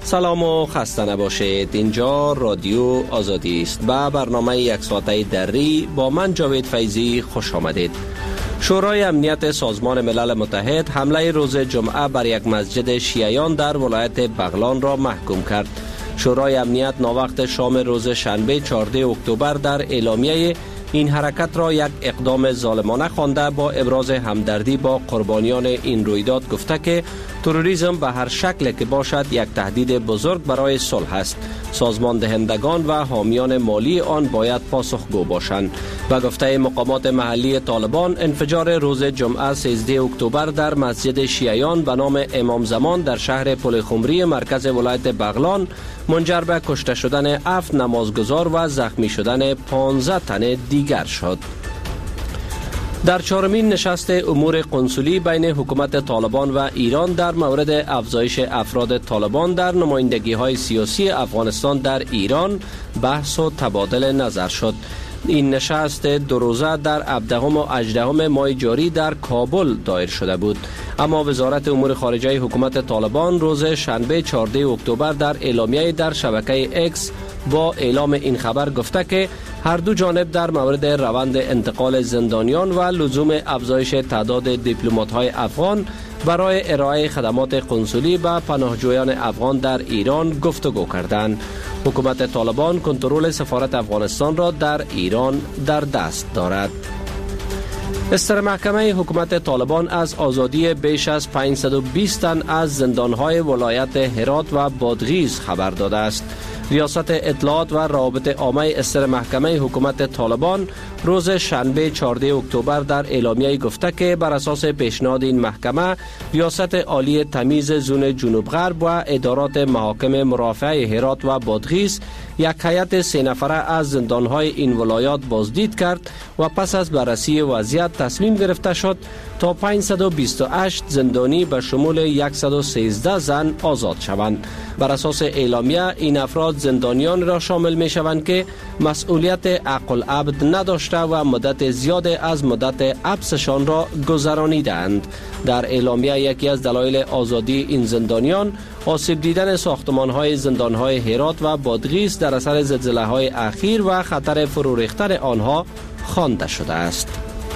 سلام و خسته نباشید. اینجا رادیو آزادی است. با برنامه یک ساعته دری با من جاوید فیضی خوش آمدید. شورای امنیت سازمان ملل متحد حمله روز جمعه بر یک مسجد شیعیان در ولایت بغلان را محکوم کرد. شورای امنیت ناوقت شام روز شنبه 14 اکتبر در اعلامیه این حرکت را یک اقدام ظالمانه خوانده با ابراز همدردی با قربانیان این رویداد گفته که تروریسم به هر شکل که باشد یک تهدید بزرگ برای صلح است. سازمان دهندگان و حامیان مالی آن باید پاسخگو باشند. و گفته مقامات محلی طالبان، انفجار روز جمعه 13 اکتبر در مسجد شیعیان به نام امام زمان در شهر پلخمری مرکز ولایت بغلان منجر به کشته شدن 7 نمازگزار و زخمی شدن 15 تن دیگر شد. در چهارمین نشست امور قنصلی بین حکومت طالبان و ایران در مورد افزایش افراد طالبان در نمایندگی‌های سیاسی افغانستان در ایران بحث و تبادل نظر شد. این نشست 2 روزه در 17 و 18 ماه جاری در کابل دایر شده بود. اما وزارت امور خارجه حکومت طالبان روز شنبه 14 اکتبر در اعلامیه در شبکه اکس با اعلام این خبر گفته که هر دو جانب در مورد روند انتقال زندانیان و لزوم افزایش تعداد دیپلمات‌های افغان برای ارائه خدمات قنصلی به پناهجویان افغان در ایران گفتگو کردند. حکومت طالبان کنترل سفارت افغانستان را در ایران در دست دارد. استر محکمه حکومت طالبان از آزادی بیش از 520 تن از زندانهای ولایت هرات و بادغیس خبر داده است. ریاست اطلاعات و روابط عامه استر محکمه حکومت طالبان روز شنبه 14 اکتبر در اعلامیه گفته که بر اساس پیشنهاد این محکمه، ریاست عالی تمیز زون جنوب غرب و ادارات محاکم مرافعه هرات و بادغیس یک هیئت 3 نفره از زندانهای این ولایات بازدید کرد و پس از بررسی وضعیت تصمیم گرفته شد تا 528 زندانی به شمول 113 زن آزاد شوند. بر اساس اعلامیه این افراد زندانیان را شامل می شوند که مسئولیت عقل عبد نداشته و مدت زیاد از مدت حبسشان را گذرانیدند. در اعلامیه یکی از دلایل آزادی این زندانیان آسیب دیدن ساختمان‌های زندان‌های هرات و بادغیس در اثر زلزله‌های اخیر و خطر فرو ریختن آنها خوانده شده است.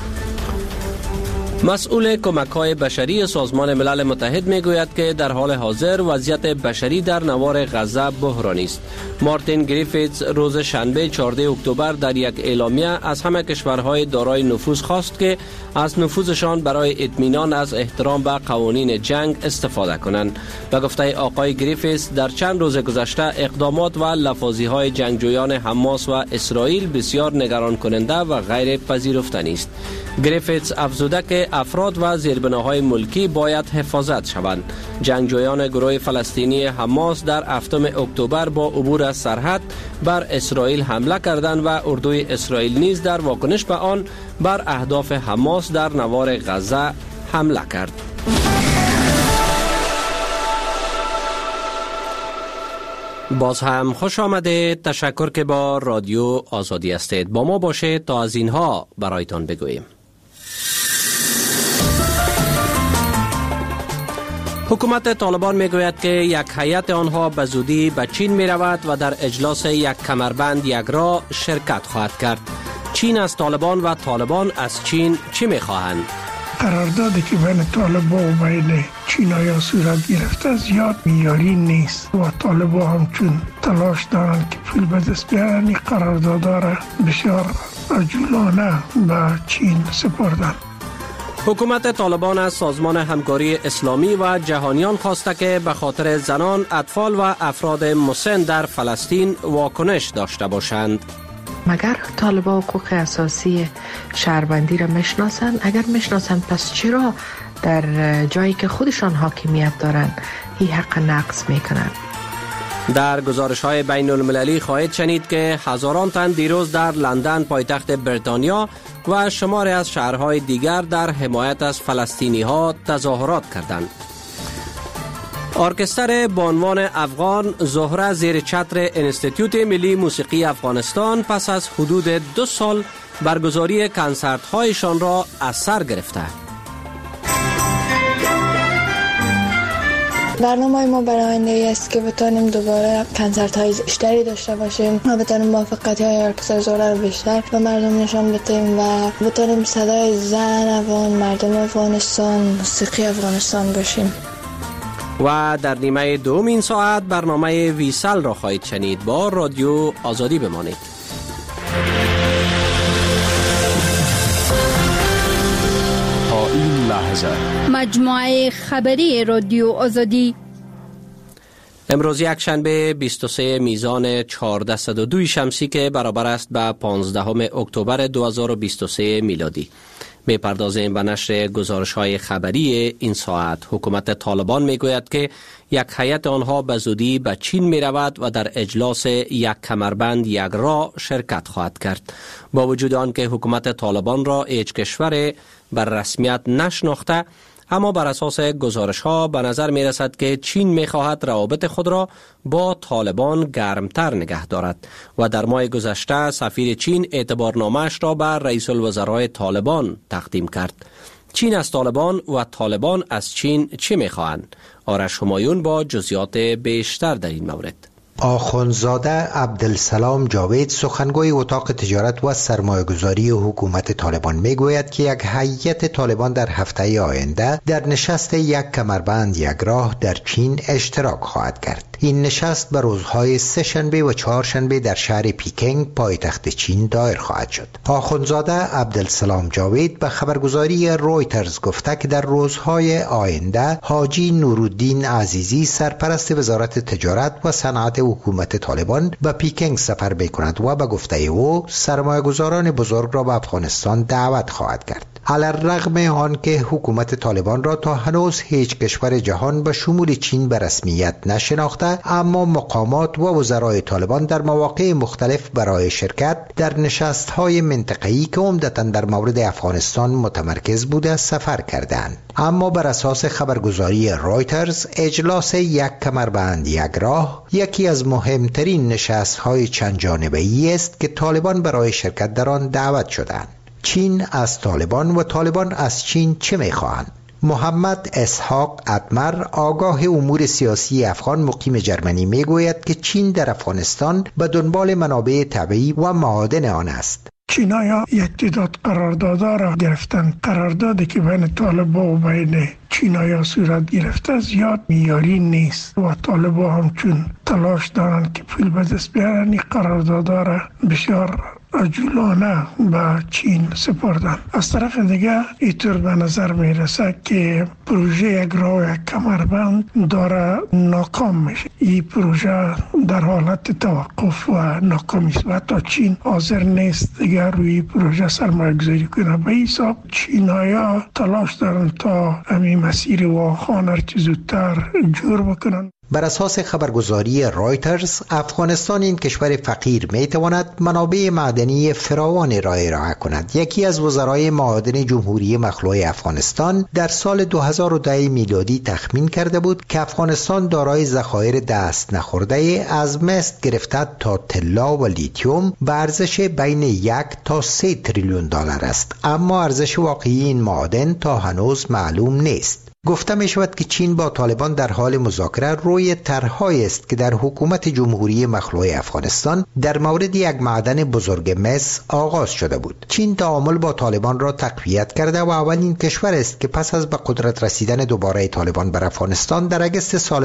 مسئول کمک‌های بشری سازمان ملل متحد می‌گوید که در حال حاضر وضعیت بشری در نوار غزه بحرانی است. مارتین گریفیتس روز شنبه 14 اکتبر در یک اعلامیه از همه کشورهای دارای نفوذ خواست که از نفوذشان برای اطمینان از احترام به قوانین جنگ استفاده کنند. و گفته آقای گریفیتس در چند روز گذشته اقدامات و لفاظی‌های جنگجویان حماس و اسرائیل بسیار نگران کننده و غیر پذیرفتنی است. گریفیتس افزوده که افراد و زیربناهای ملکی باید حفاظت شوند. جنگجویان گروه فلسطینی حماس در 7 اکتبر با عبور از سرحد بر اسرائیل حمله کردند و اردوی اسرائیل نیز در واکنش به آن بر اهداف حماس در نوار غزه حمله کرد. باز هم خوش آمدید. تشکر که با رادیو آزادی هستید. با ما باشید تا از اینها برایتان بگوییم. حکومت طالبان میگوید که یک هیئت آنها به زودی به چین می رود و در اجلاس یک کمربند یکرا شرکت خواهد کرد. چین از طالبان و طالبان از چین چی می خواهند؟ قراردادی که بین طالبان و بین چینایا صورت گرفته زیاد معیاری نیست و طالبان هم چون تلاش دارند که پول به دست بیارن، این قراردادها را بسیار عجولانه به چین سپردند. حکومت طالبان از سازمان همکاری اسلامی و جهانیان خواسته که به خاطر زنان، اطفال و افراد مسن در فلسطین واکنش داشته باشند. مگر طالبان حقوق اساسی شهروندی را میشناسند؟ اگر میشناسند پس چرا در جایی که خودشان حاکمیت دارند این حق نقض میکنند؟ در گزارش‌های بین المللی خواهید شنید که هزاران تن دیروز در لندن پایتخت بریتانیا و شماری از شهرهای دیگر در حمایت از فلسطینی‌ها تظاهرات کردند. ارکستر بانوان افغان زهره زیر چتر انستیتوت ملی موسیقی افغانستان پس از حدود 2 سال برگزاری کنسرت‌هایشان را از سر گرفته. برنامه ما برای آینده است که بتونیم دوباره کنسرت‌های بیشتری داشته باشیم و بتونیم موفقیت‌های ارکسترزوره رو بیشتر به مردم نشان بدیم و بتونیم صدای زن افغان، مردم افغانستان، موسیقی افغانستان باشیم. و در نیمه دوم این ساعت برنامه ویسل را خواهید شنید. با رادیو آزادی بمانید. تا این لحظه مجموعه خبری رادیو آزادی. امروز یک شنبه 23 میزان 1402 شمسی که برابر است به 15 اکتبر 2023 میلادی. میپردازیم به نشر گزارش‌های خبری این ساعت. حکومت طالبان میگوید که یک هیئت آنها به زودی به چین میرود و در اجلاس یک کمربند یک راه شرکت خواهد کرد. با وجود آنکه حکومت طالبان را هیچ کشور بر رسمیت نشناخته، اما بر اساس گزارش ها به نظر می رسد که چین می خواهد روابط خود را با طالبان گرمتر نگه دارد و در ماه گذشته سفیر چین اعتبارنامه‌اش را به رئیس الوزرای طالبان تقدیم کرد. چین از طالبان و طالبان از چین چه می خواهند؟ آرش همایون با جزئیات بیشتر در این مورد. آخوندزاده عبدالسلام جاوید سخنگوی اتاق تجارت و سرمایه‌گذاری حکومت طالبان میگوید که یک هیئت طالبان در هفته آینده در نشست یک کمربند یک راه در چین اشتراک خواهد کرد. این نشست به روزهای سه‌شنبه و چهارشنبه در شهر پیکنگ پایتخت چین دایر خواهد شد. آخوندزاده عبدالسلام جاوید به خبرگزاری رویترز گفته که در روزهای آینده حاجی نورالدین عزیزی سرپرست وزارت تجارت و صنعت حکومت طالبان به پیکنگ سفر می‌کند و به گفته او سرمایه‌گذاران بزرگ را به افغانستان دعوت خواهد کرد. علی‌الرغم آنکه حکومت طالبان را تا هنوز هیچ کشور جهان به شمول چین به رسمیت نشناخته، اما مقامات و وزرای طالبان در مواقع مختلف برای شرکت در نشست‌های منطقه‌ای که عمدتاً در مورد افغانستان متمرکز بوده سفر کردند. اما بر اساس خبرگزاری رویترز اجلاس یک کمربند یک راه یکی از مهمترین نشست‌های چند جانبه‌ای است که طالبان برای شرکت در آن دعوت شدند. چین از طالبان و طالبان از چین چه می‌خواهند؟ محمد اسحاق ادمر آگاه امور سیاسی افغان مقیم جرمنی میگوید که چین در افغانستان به دنبال منابع طبیعی و معادن آن است. چینایا یک تعداد قراردادها را گرفتن. قراردادی که بین طالبان و بین چینایا صورت گرفته زیاد معیاری نیست و طالبان همچون تلاش دارند که پول به دست بیارن. این قراردادها را بسیار عجولانه به چین سپردن. از طرف دیگه اینطور به نظر میرسه که پروژه یک راه یک کمربند داره ناکام میشه. این پروژه در حالت توقف و ناکامی است و حتی چین حاضر نیست دیگر روی پروژه سرمایه گذاری کنه. به حساب چینایا تلاش دارن تا همین مسیر واخان هرچی زودتر جور بکنن. بر اساس خبرگزاری رایترز افغانستان این کشور فقیر میتواند منابع معدنی فراوانی را ارائه کند. یکی از وزرای معادن جمهوری مخلوع افغانستان در سال 2010 میلادی تخمین کرده بود که افغانستان دارای ذخایر دست نخورده از مس گرفته تا طلا و لیتیوم به ارزش بین 1 تا 3 تریلیون دلار است، اما ارزش واقعی این معادن تا هنوز معلوم نیست. گفته می شود که چین با طالبان در حال مذاکره روی طرح‌هایی است که در حکومت جمهوری مخلوع افغانستان در مورد یک معدن بزرگ مس آغاز شده بود. چین تعامل با طالبان را تقویت کرده و اولین کشور است که پس از به قدرت رسیدن دوباره طالبان بر افغانستان در اگست سال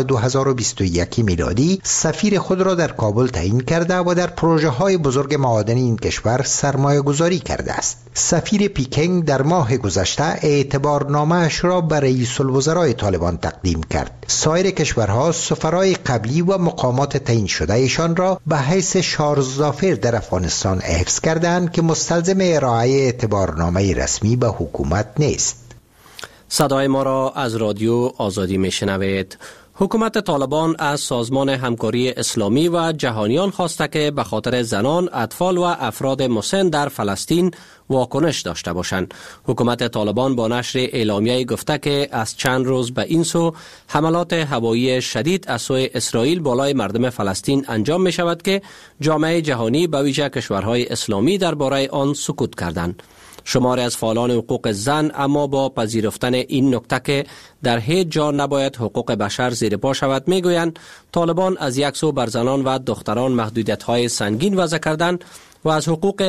2021 میلادی سفیر خود را در کابل تعیین کرده و در پروژه‌های بزرگ معادن این کشور سرمایه گذاری کرده است. سفیر پیکنگ در ماه گذشته اعتبارنامه‌اش را به رئیس الوزرای طالبان تقدیم کرد. سایر کشورها سفرای قبلی و مقامات تعیین شده ایشان را به حیث شارزافر در افغانستان حفظ کردند که مستلزم ارائه اعتبارنامه رسمی به حکومت نیست. صدای ما را از رادیو آزادی میشنوید. حکومت طالبان از سازمان همکاری اسلامی و جهانیان خواسته که به خاطر زنان، اطفال و افراد مسن در فلسطین واکنش داشته باشند. حکومت طالبان با نشر اعلامیه گفته که از چند روز به این سو حملات هوایی شدید از سوی اسرائیل بالای مردم فلسطین انجام می شود که جامعه جهانی به ویژه کشورهای اسلامی درباره آن سکوت کردند. شماری از فعالان حقوق زن اما با پذیرفتن این نکته که در هیچ جا نباید حقوق بشر زیر پا شود میگویند طالبان از یک سو بر زنان و دختران محدودیت‌های سنگین وضع کردند و از حقوق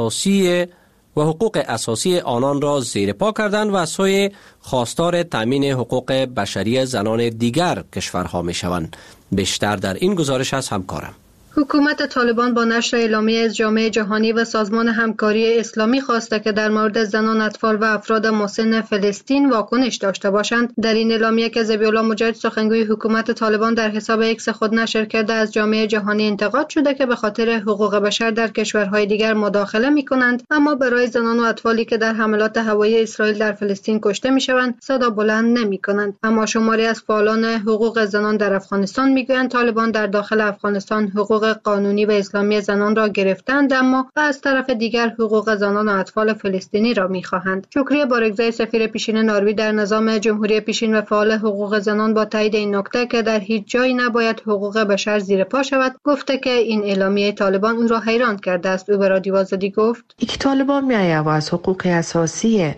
اساسی آنان را زیر پا کردند و از سوی خواستار تامین حقوق بشری زنان دیگر کشورها میشوند. بیشتر در این گزارش از همکارم. حکومت طالبان با نشر اعلامیه از جامعه جهانی و سازمان همکاری اسلامی خواسته که در مورد زنان، اطفال و افراد مسن فلسطین واکنش داشته باشند. در این اعلامیه که ذبیح‌الله مجاهد سخنگوی حکومت طالبان در حساب ایکس خود نشر کرده از جامعه جهانی انتقاد شده که به خاطر حقوق بشر در کشورهای دیگر مداخله می‌کنند، اما برای زنان و اطفالی که در حملات هوایی اسرائیل در فلسطین کشته می‌شوند صدا بلند نمی‌کنند. اما شماری از فعالان حقوق زنان در افغانستان می‌گویند طالبان در داخل افغانستان حقوق قانونی و اسلامی زنان را گرفتند، اما و از طرف دیگر حقوق زنان و اطفال فلسطینی را می‌خواهند. شکریه بارگزای سفیر پیشین نروژ در نظام جمهوری پیشین و فعال حقوق زنان با تایید این نکته که در هیچ جایی نباید حقوق بشر زیر پا شود گفته که این اعلامیه طالبان اون را حیران کرده است. او به رادیو آزادی گفت که طالبان میآید و از حقوق اساسی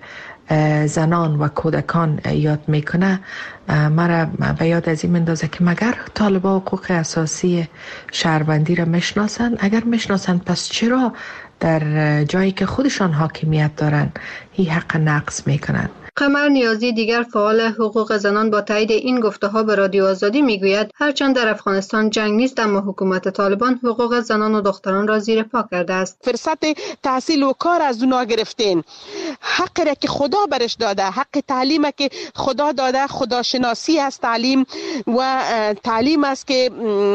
زنان و کودکان یاد میکنه، مرا به یاد از این مندازه که مگر طالبان حقوق اساسی شهروندی را میشناسن؟ اگر میشناسن پس چرا در جایی که خودشان حاکمیت دارن این حق نقض میکنن؟ قمر نیازی دیگر فعال حقوق زنان با تایید این گفته‌ها به رادیو آزادی میگوید هرچند در افغانستان جنگ نیست اما حکومت طالبان حقوق زنان و دختران را زیر پا کرده است. فرصت تحصیل و کار از اونا گرفتین، حقی را که خدا برش داده، حق تعلیم که خدا داده، خداشناسی است تعلیم و تعلیم است که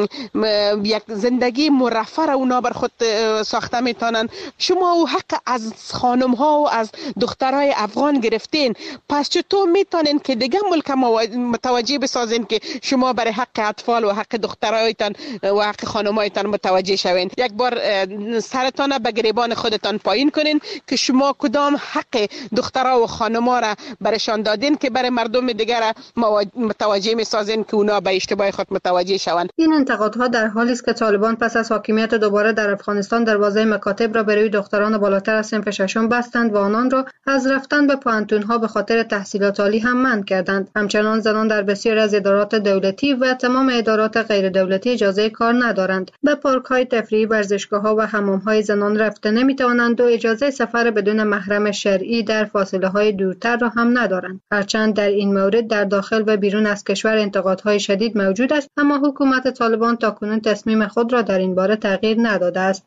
یک زندگی مرفه را اونا بر خود ساخته میتونن. شما او حق از خانم ها و از دخترای افغان گرفتین، پس چطور میتونین که دیگه ملک متوجه بسازین که شما برای حق اطفال و حق دخترایتان و حق خانمایتان متوجه شوین؟ یک بار سرتان به گریبان خودتان پایین کنین که شما کدام حق دخترها و خانما را برشان دادین که برای مردم دیگر متوجه میسازین که اونا به اشتباه خود متوجه شوند. این انتقادها در حالی است که طالبان پس از حاکمیت دوباره در افغانستان دروازه مکاتب را برای دختران بالاتر از صنف ششم بستند و آنان را از رفتن به پوهنتون‌ها به خاطر تحصیلات عالی هم منع کردند. همچنان زنان در بسیاری از ادارات دولتی و تمام ادارات غیر دولتی اجازه کار ندارند. به پارک‌های تفریحی، ورزشگاه‌ها و حمام‌های زنان رفته نمی‌توانند و اجازه سفر بدون محرم شرعی در فاصله‌های دورتر را هم ندارند. هرچند در این مورد در داخل و بیرون از کشور انتقادهای شدید موجود است، اما حکومت طالبان تاکنون تصمیم خود را در این باره تغییر نداده است.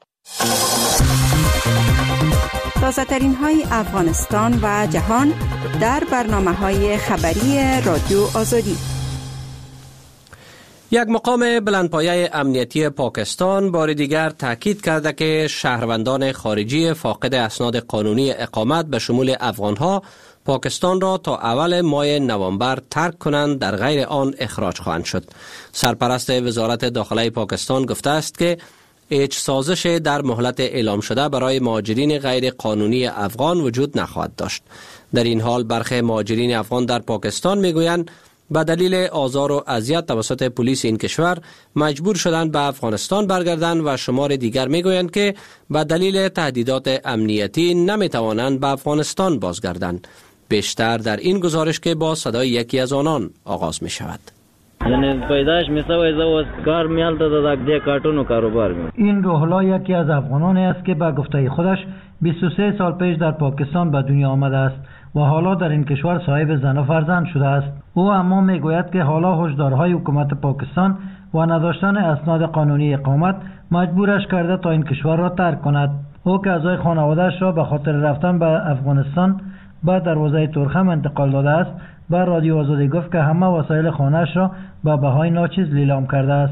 تازه‌ترین های افغانستان و جهان در برنامه‌های خبری رادیو آزادی. یک مقام بلندپایه امنیتی پاکستان بار دیگر تاکید کرده که شهروندان خارجی فاقد اسناد قانونی اقامت به شمول افغانها پاکستان را تا اول ماه نوامبر ترک کنند، در غیر آن اخراج خواهند شد. سرپرست وزارت داخله پاکستان گفته است که هیچ سازش در مهلت اعلام شده برای مهاجرین غیر قانونی افغان وجود نخواهد داشت. در این حال برخی مهاجرین افغان در پاکستان میگویند به دلیل آزار و اذیت توسط پلیس این کشور مجبور شدند به افغانستان برگردند و شمار دیگر میگویند که به دلیل تهدیدات امنیتی نمیتوانند به افغانستان بازگردند. بیشتر در این گزارش که با صدای یکی از آنان آغاز می شود. این روح الله یکی از افغانانی است که به گفته خودش 23 سال پیش در پاکستان به دنیا آمده است و حالا در این کشور صاحب زن و فرزند شده است. او اما میگوید که حالا هشدارهای حکومت پاکستان و نداشتن اسناد قانونی اقامت مجبورش کرده تا این کشور را ترک کند. او که اعضای خانواده‌اش را به خاطر رفتن به افغانستان به دروازه ترخم انتقال داده است، به رادیو آزادی گفت که همه وسایل خانه‌اش را به بهای ناچیز لیلام کرده است.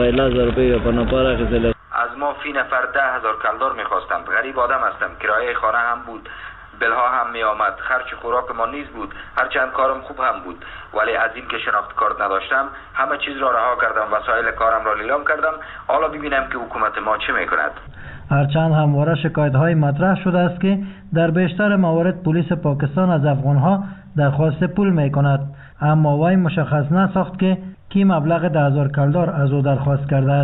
از ما فی نفر 10,000 کلدار می‌خواستند. غریب آدم هستم، کرایه خانه هم بود، بلها هم می آمد، خرچ خوراک ما نیز بود، هرچند کارم خوب هم بود، ولی از این که شناخت کارت نداشتم همه چیز را رها کردم، وسایل کارم را لیلام کردم. حالا ببینم که حکومت ما چه میکند. هرچند همواره شکایت‌های مطرح شده است که در بیشتر موارد پلیس پاکستان از افغان‌ها درخواست پول میکند، اما وی مشخص نساخت که کی مبلغ 10,000 کلدار از او درخواست کرده است.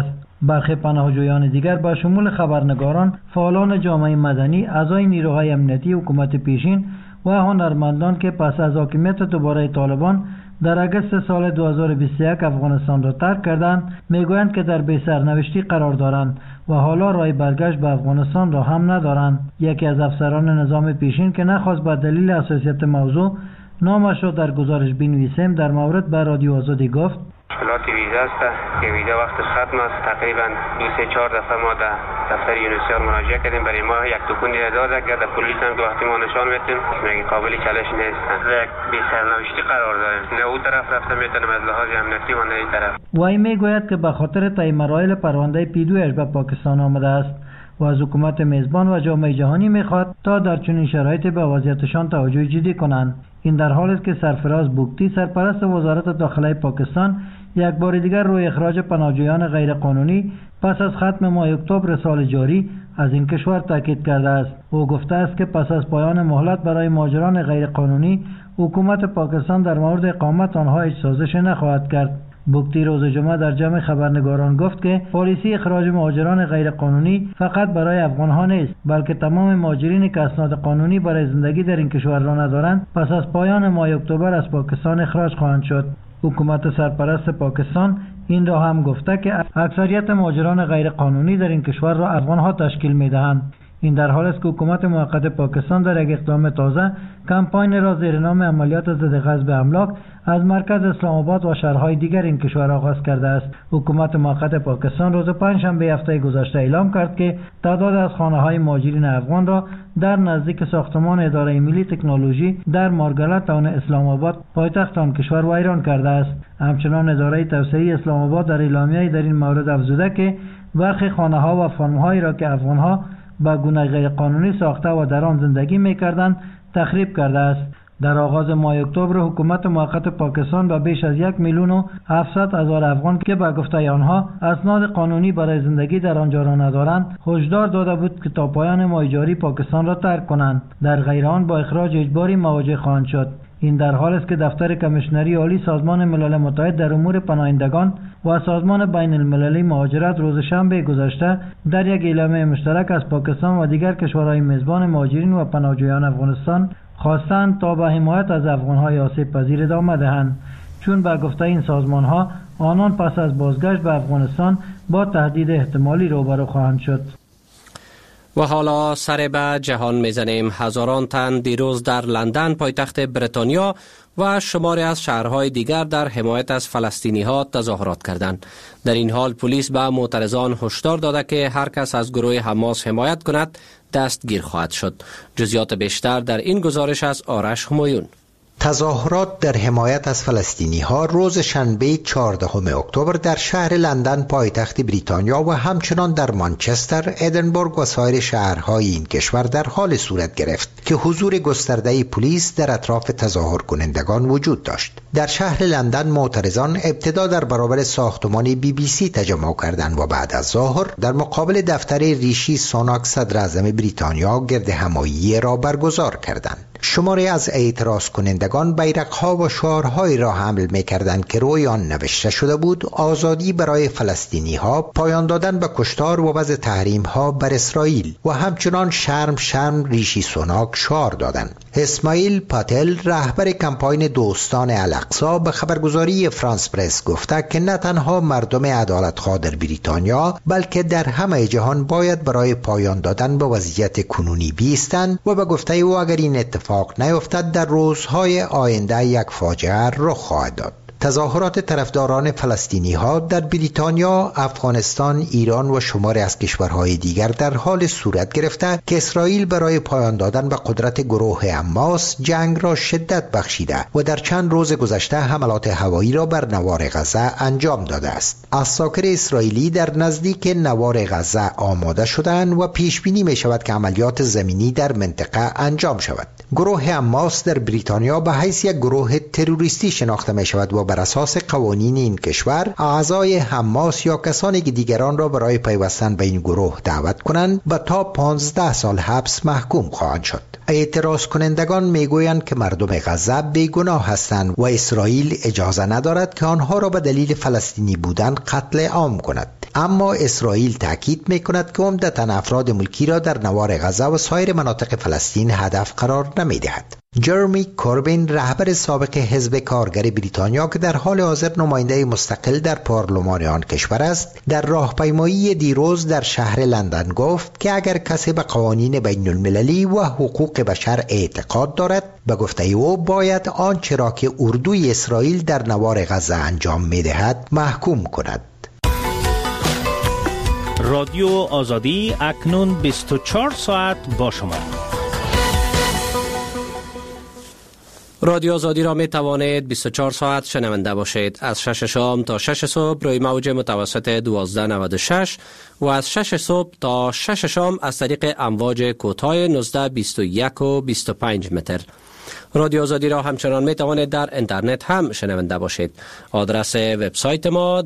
برخی پناهجویان دیگر به شمول خبرنگاران، فعالان جامعه مدنی، اعضای نیروهای امنیتی حکومت پیشین و هنرمندان که پس از حاکمیت دوباره طالبان در اگست سال 2021 افغانستان را ترک کردند، میگویند که در بی‌سرنوشتی قرار دارند و حالا راه برگشت به افغانستان را هم ندارند. یکی از افسران نظام پیشین که نخواست به دلیل حساسیت موضوع نامش را در گزارش بنویسیم، در مورد به رادیو آزادی گفت: مشکلات ویزا است که ویزا وقت ختم است. تقریبا 2-4 دفعه ما در دفتر یونیسیار مراجعه کردیم، برای ما یک تکونی داده که در پلیس هم که وقتی ما نشان میتیم میگه قابل چالش نیستن. یک بی سرنوشتی قرار داریم، نه اون طرف رفته میتونیم از لحاظ امنیتی و نه این طرف. وی میگوید که به خاطر طی مراحل پرونده پی2 به پاکستان آمده است و از حکومت میزبان و جامعه جهانی میخواد تا در چنین شرایطی به وضعیتشان توجه جدی کنند. این در حالی است که سرفراز بوگتی، سرپرست وزارت داخله پاکستان، یک بار دیگر روی اخراج پناهجویان غیرقانونی پس از ختم ماه اکتبر سال جاری از این کشور تاکید کرده است. او گفته است که پس از پایان مهلت برای مهاجران غیرقانونی، حکومت پاکستان در مورد اقامت آنها هیچ سازشی نخواهد کرد. بوگتی روز جمعه در جمع خبرنگاران گفت که پالیسی اخراج مهاجران غیرقانونی فقط برای افغانها نیست، بلکه تمام مهاجرینی که اسناد قانونی برای زندگی در این کشور را ندارند پس از پایان ماه اکتبر از پاکستان اخراج خواهند شد. حکومت سرپرست پاکستان این را هم گفته که اکثریت مهاجران غیرقانونی در این کشور را افغانها تشکیل می‌دهند. این در حالی است که حکومت موقت پاکستان در یک اقدام تازه کمپاین را زیر نام عملیات ضد غصب املاک از مرکز اسلام آباد و شهرهای دیگر این کشور آغاز کرده است. حکومت موقت پاکستان روز پنجشنبه هفته گذشته اعلام کرد که تعداد از خانه‌های مهاجرین افغان را در نزدیک ساختمان اداره ملی تکنولوژی در مارگله تاون اسلام آباد پایتخت آن کشور ویران کرده است. همچنان اداره توسعه اسلام آباد در اعلامیه‌ای در این مورد افزوده که برخی خانه‌ها و فرم‌هایی را که افغان‌ها به گونه غیرقانونی ساخته و در آن زندگی می‌کردند تخریب کرده است. در آغاز ماه اکتبر حکومت موقت پاکستان به بیش از 1,700,000 افغان که به گفته آنها اسناد قانونی برای زندگی در آنجا را ندارند هشدار داده بود که تا پایان ماه جاری پاکستان را ترک کنند، در غیر آن با اخراج اجباری مواجه خواهند شد. این در حالی است که دفتر کمیشنری عالی سازمان ملل متحد در امور پناهندگان و سازمان بین المللی مهاجرت روز شنبه گذشته در یک اعلامیه مشترک از پاکستان و دیگر کشورهای میزبان مهاجرین و پناهجویان افغانستان خواستند تا به حمایت از افغانهای آسیب پذیر ادامه دهند، چون به گفته این سازمانها آنان پس از بازگشت به افغانستان با تهدید احتمالی روبرو خواهند شد. و حالا سر به جهان میزنیم. هزاران تن دیروز در لندن پایتخت بریتانیا و شماری از شهرهای دیگر در حمایت از فلسطینی ها تظاهرات کردند. در این حال پلیس به معترضان هشدار داده که هر کس از گروه حماس حمایت کند دستگیر خواهد شد. جزئیات بیشتر در این گزارش از آرش همایون. تظاهرات در حمایت از فلسطینی ها روز شنبه 14 اکتبر در شهر لندن پایتخت بریتانیا و همچنان در منچستر، ادینبورگ و سایر شهرهای این کشور در حال صورت گرفت که حضور گسترده پلیس در اطراف تظاهر کنندگان وجود داشت. در شهر لندن معترضان ابتدا در برابر ساختمان BBC تجمع کردند و بعد از ظهر در مقابل دفتر ریشی سوناک صدر اعظم بریتانیا گرد همایی را برگزار کردند. شماری از اعتراض کنندگان بیرق‌ها و شعارهایی را حمل می‌کردند که روی آن نوشته شده بود: آزادی برای فلسطینی‌ها، پایان دادن به کشتار و وضع تحریم‌ها بر اسرائیل و همچنان شرم ریشی سوناک شعار دادند. اسماعیل پاتل، رهبر کمپاین دوستان الاقصی، به خبرگزاری فرانس پرس گفته که نه تنها مردم عدالتخواه در بریتانیا بلکه در همه جهان باید برای پایان دادن به وضعیت کنونی بیستند و به گفته او اگر این اتفاق نیفتد در روزهای آینده یک فاجعه رخ خواهد داد. تظاهرات طرفداران فلسطینی ها در بریتانیا، افغانستان، ایران و شماری از کشورهای دیگر در حال صورت گرفته که اسرائیل برای پایان دادن به قدرت گروه حماس جنگ را شدت بخشیده و در چند روز گذشته حملات هوایی را بر نوار غزه انجام داده است. عساکر اسرائیلی در نزدیک نوار غزه آماده شدند و پیش بینی می شود که عملیات زمینی در منطقه انجام شود. گروه حماس در بریتانیا به حیث یک گروه تروریستی شناخته می شود و بر اساس قوانین این کشور اعضای حماس یا کسانی که دیگران را برای پیوستن به این گروه دعوت کنند و تا 15 سال حبس محکوم خواهند شد. اعتراض کنندگان میگویند که مردم غزه بیگناه هستند و اسرائیل اجازه ندارد که آنها را به دلیل فلسطینی بودن قتل عام کند. اما اسرائیل تاکید میکند که عمدتاً افراد ملکی را در نوار غزه و سایر مناطق فلسطین هدف قرار نمیدهد. جرمی کوربین رهبر سابق حزب کارگر بریتانیا که در حال حاضر نماینده مستقل در پارلمان آن کشور است، در راهپیمایی دیروز در شهر لندن گفت که اگر کسی به قوانین بین المللی و حقوق بشر اعتقاد دارد، به گفته او باید آنچه را که اردوی اسرائیل در نوار غزه انجام میدهد محکوم کند. رادیو آزادی اکنون 24 ساعت با شما. رادیو آزادی را می توانید 24 ساعت شنونده باشید. از 6 شام تا 6 صبح روی موج متوسط 1296 و از 6 صبح تا 6 شام از طریق امواج کوتاه 19، 21 و 25 متر. رادیو آزادی را همچنان می توانید در اینترنت هم شنونده باشید. آدرس وبسایت ما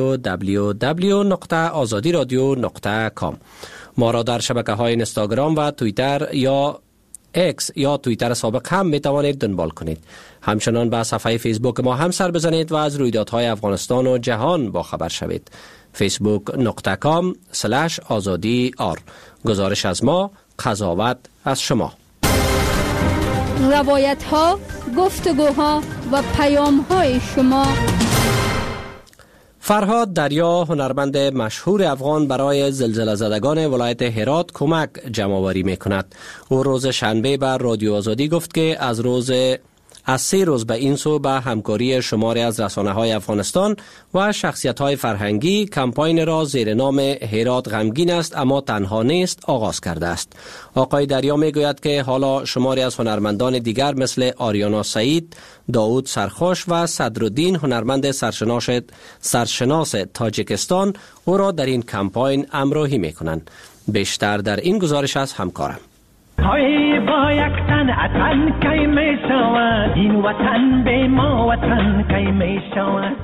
www.azadiradio.com. ما را در شبکه‌های اینستاگرام و توییتر یا اکس یا توییتر سابق هم می توانید دنبال کنید. همچنان به صفحه فیسبوک ما هم سر بزنید و از رویدادهای افغانستان و جهان با خبر شوید. facebook.com/azadi.r. گزارش از ما، قضاوت از شما. روایت ها، گفتگوها و پیام های شما. فرهاد دریا، هنرمند مشهور افغان، برای زلزله زدگان ولایت هرات کمک جمع‌آوری می‌کند. او روز شنبه بر رادیو آزادی گفت که از 3 روز به این سو به همکاری شماری از رسانه‌های افغانستان و شخصیت‌های فرهنگی کمپاین را زیر نام هرات غمگین است اما تنها نیست آغاز کرده است. آقای دریا میگوید که حالا شماری از هنرمندان دیگر مثل آریانا سعید، داود سرخوش و صدرالدین هنرمند سرشناس تاجیکستان او را در این کمپاین همراهی می‌کنند. بیشتر در این گزارش از همکارم. های با یک تن اتن کی می شود، این وطن به ما وطن کی می شود.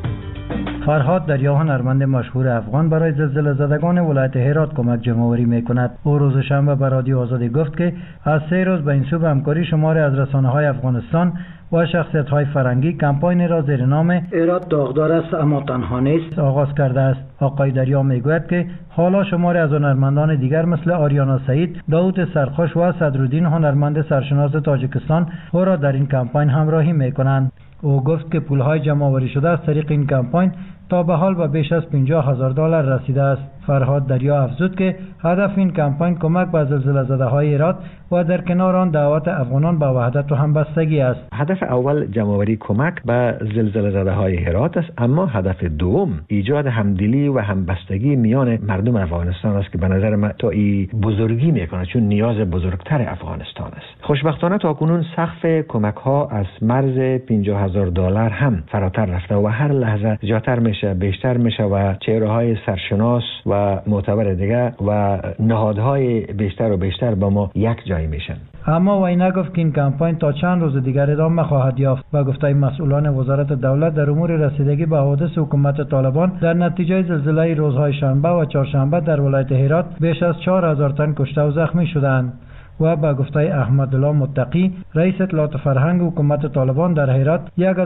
فرهاد دریا، هنرمند مشهور افغان، برای زلزله زدگان ولایت هرات کمک جمع‌آوری می‌کند. او روز شنبه به رادیو آزادی گفت که از 3 روز به این سو به همکاری شماری از رسانه‌های افغانستان و شخصیت‌های فرهنگی کمپاین را زیر نام هرات داغدار است اما تنها نیست آغاز کرده است. آقای دریا میگوید که حالا شماری از هنرمندان دیگر مثل آریانا سعید، داود سرخوش و صدرالدین هنرمند سرشناس تاجیکستان او را در این کمپاین همراهی می‌کنند. او گفت که پول‌های جمع‌آوری شده از طریق این کمپاین تا به حال به بیش از $50,000 رسیده است. فرهاد دریا افزود که هدف این کمپاین کمک به زلزله زده‌های هرات و در کنار آن دعوت افغانان به وحدت و همبستگی است. هدف اول جمع‌آوری کمک به زلزله زده‌های هرات است، اما هدف دوم ایجاد همدلی و همبستگی میان مردم افغانستان است که به نظر من تا این بزرگی میکنه، چون نیاز بزرگتر افغانستان است. خوشبختانه تاکنون سقف کمک‌ها از مرز $50,000 هم فراتر رفته و هر لحظه زیادتر میشه، بیشتر میشه و چهره‌های سرشناس و معتبر دیگه و نهادهای بیشتر و بیشتر با ما یک جای میشن. اما وی نگفت که این کمپاین تا چند روز دیگر ادامه خواهد یافت. و گفته مسئولان وزارت دولت در امور رسیدگی به حوادث حکومت طالبان در نتیجه زلزله روزهای شنبه و چهارشنبه در ولایت هرات بیش از 4,000 تن کشته و زخمی شدند. و با گفته احمدالله متقی، رئیس اطلاعات فرهنگ حکومت طالبان، در هرات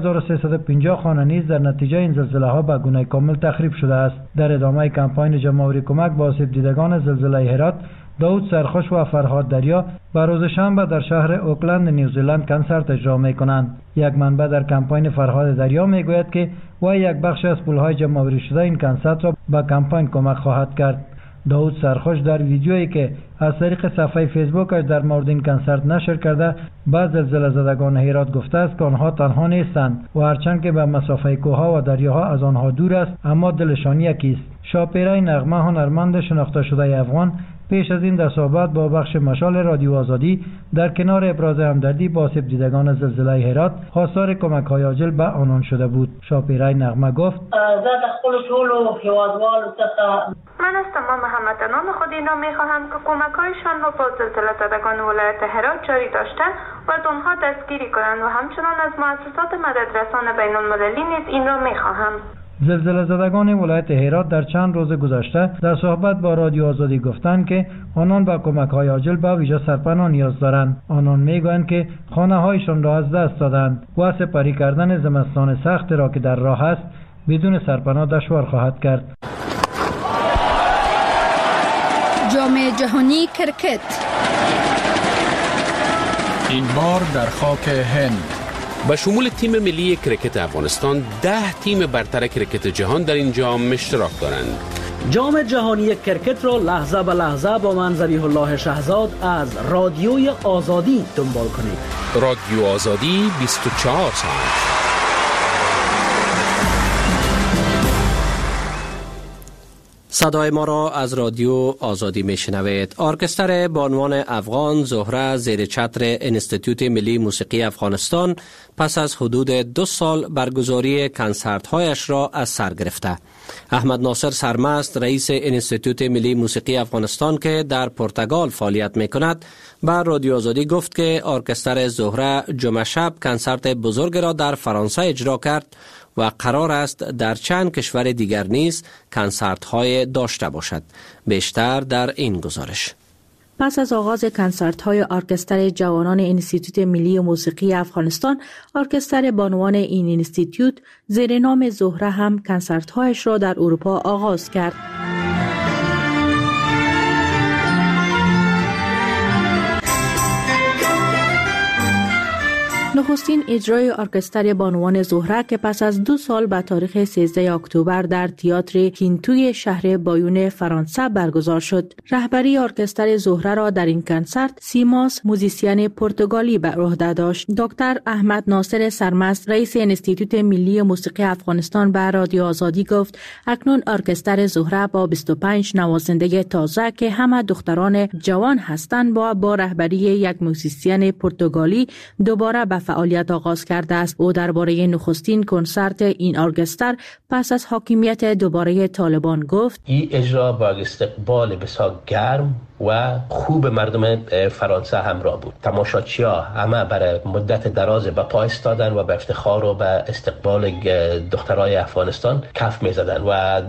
1350 خانه نیز در نتیجه این زلزله ها به گونه کامل تخریب شده است. در ادامه کمپاین جمع‌آوری کمک به آسیب دیدگان زلزله هرات، داود سرخوش و فرهاد دریا به روز شنبه در شهر اوکلند نیوزیلند کنسرت اجرا می‌کنند. یک منبع در کمپاین فرهاد دریا میگوید که و یک بخش از پول‌های جمع‌آوری شده این کنسرت را به کمپاین کمک خواهد کرد. داود سرخوش در ویدیویی که از طریق صفحه فیسبوکش در مورد این کنسرت نشر کرده به زلزله زدگان هرات گفته است که آنها تنها نیستند و هرچند که به مسافه کوهها و دریاها از آنها دور است اما دلشان یکی است. شاپیره نغمه، هنرمند شناخته شده افغان، پیش از این در صحبت با بخش مشال رادیو آزادی در کنار ابراز همدردی با آسیب دیدگان زلزله هرات خواستار کمک‌های عاجل به آنان شده بود. شاپیره نغمه گفت: من از تمام هموطنان خود اینا میخواهم که کمک‌هایشان را با زلزله زدگان ولایت هرات جاری داشتن و از آنها دستگیری کنند و همچنان از مؤسسات مددرسان بین‌المللی نیز این را میخواهم. زلزله زدگان ولایت هرات در چند روز گذشته در صحبت با رادیو آزادی گفتند که آنان به کمک‌های عاجل به ویژه سرپناه نیاز دارند. آنان میگویند که خانه‌هایشان را از دست دادند و سپری کردن زمستان سخت را که در راه است بدون سرپناه دشوار خواهد کرد. جام جهانی کرکت این بار در خاک هند. به شمول تیم ملی کرکت افغانستان 10 تیم برتر کرکت جهان در این جام اشتراک دارند. جام جهانی کرکت را لحظه به لحظه با من ذبیح الله شهزاد از رادیوی آزادی دنبال کنید. رادیو آزادی 24 ساعت. صدای ما را از رادیو آزادی میشنوید. ارکستر بانوان افغان زهره زیر چتر انستیتوت ملی موسیقی افغانستان پس از حدود 2 سال برگزاری کنسرت‌هایش را از سر گرفته. احمد ناصر سرمست رئیس انستیتوت ملی موسیقی افغانستان که در پرتغال فعالیت می‌کند به رادیو آزادی گفت که ارکستر زهره جمعه شب کنسرت بزرگ را در فرانسه اجرا کرد و قرار است در چند کشور دیگر نیز کنسرت‌های داشته باشد. بیشتر در این گزارش. پس از آغاز کنسرت‌های ارکستر جوانان انستیتوت ملی موسیقی افغانستان، ارکستر بانوان این انستیتوت زیر نام زهره هم کنسرت‌هایش را در اروپا آغاز کرد. نخستین اجرای ارکستر بانوان زهره که پس از 2 سال به تاریخ 13 اکتبر در تئاتر کینتوی شهر بایون فرانسه برگزار شد. رهبری ارکستر زهره را در این کنسرت سیماس موزیسین پرتغالی به عهده داشت. دکتر احمد ناصر سرمست رئیس انستیتوت ملی موسیقی افغانستان به رادیو آزادی گفت اکنون ارکستر زهره با 25 نوازنده تازه که همه دختران جوان هستند با رهبری یک موزیسین پرتغالی دوباره به فعالیت آغاز کرده است. او درباره نخستین کنسرت این ارکستر پس از حاکمیت دوباره طالبان گفت این اجرا با استقبال بسیار گرم و خوب مردم فرانسه همراه بود. تماشاچی‌ها همه برای مدت دراز به پا ایستادن و به افتخار و به استقبال دخترای افغانستان کف می‌زدند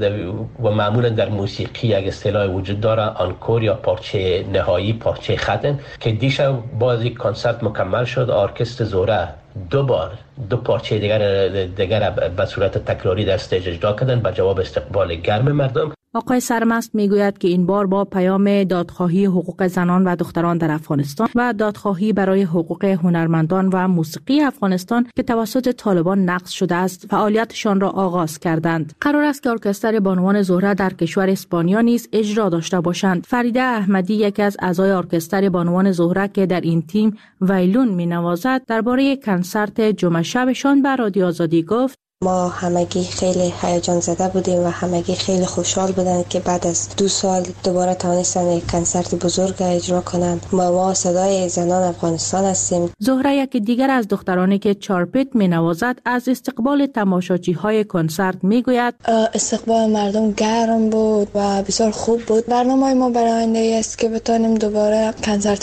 و معمولا در موسیقی یک اصطلاح وجود داره آنکور یا پارچه نهایی، پارچه ختم که دیشب باز یک کنسرت مکمل شد. ارکستر زهره 2 بار 2 پارچه دیگر به صورت تکراری در استیج اجرا کردن به جواب استقبال گرم مردم. آقای سرمست میگوید که این بار با پیام دادخواهی حقوق زنان و دختران در افغانستان و دادخواهی برای حقوق هنرمندان و موسیقی افغانستان که توسط طالبان نقض شده است فعالیتشان را آغاز کردند. قرار است که ارکستر بانوان زهره در کشور اسپانیا نیز اجرا داشته باشند. فریده احمدی یکی از اعضای ارکستر بانوان زهره که در این تیم ویلون مینوازد درباره کنسرت جمعه شبشان به رادیو آزادی گفت ما همگی خیلی هیجان زده بودیم و همگی خیلی خوشحال بودند که بعد از 2 سال دوباره توانستن یک کنسرت بزرگ اجرا کنند. ما صدای زنان افغانستان هستیم. زهره یکی دیگر از دخترانی که چارپت می نوازد از استقبال تماشاچی های کنسرت می گوید استقبال مردم گرم بود و بسیار خوب بود. برنامه ما برای آینده است که بتونیم دوباره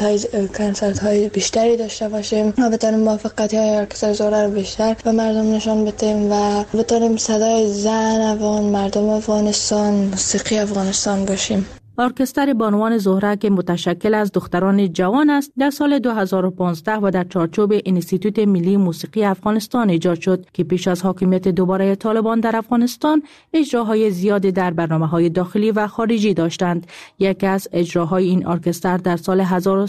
کنسرت های بیشتری داشته باشیم و بتونیم موفقیت های ارکستر زهره رو بیشتر به مردم نشان بدیم و بتونیم صدای زن افغان، مردم افغانستان، موسیقی افغانستان باشیم. ارکستر بانوان زهره که متشکل از دختران جوان است در سال 2015 و در چارچوب انستیتوت ملی موسیقی افغانستان ایجاد شد که پیش از حاکمیت دوباره طالبان در افغانستان اجراهای زیادی در برنامه‌های داخلی و خارجی داشتند. یکی از اجراهای این ارکستر در سال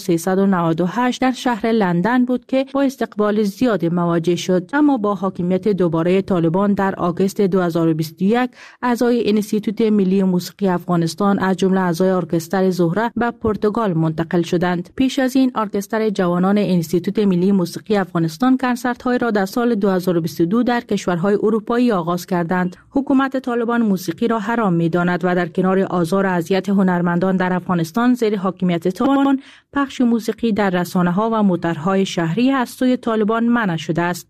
1398 در شهر لندن بود که با استقبال زیادی مواجه شد، اما با حاکمیت دوباره طالبان در آگوست 2021 اعضای انستیتوت ملی موسیقی افغانستان از جمله اعضای ارکستر زهره به پرتغال منتقل شدند. پیش از این ارکستر جوانان انستیتوت ملی موسیقی افغانستان کنسرت‌های را در سال 2022 در کشورهای اروپایی آغاز کردند. حکومت طالبان موسیقی را حرام می‌داند و در کنار آزار و اذیت هنرمندان در افغانستان زیر حاکمیت طالبان پخش موسیقی در رسانه‌ها و موترهای شهری از سوی طالبان منع شده است.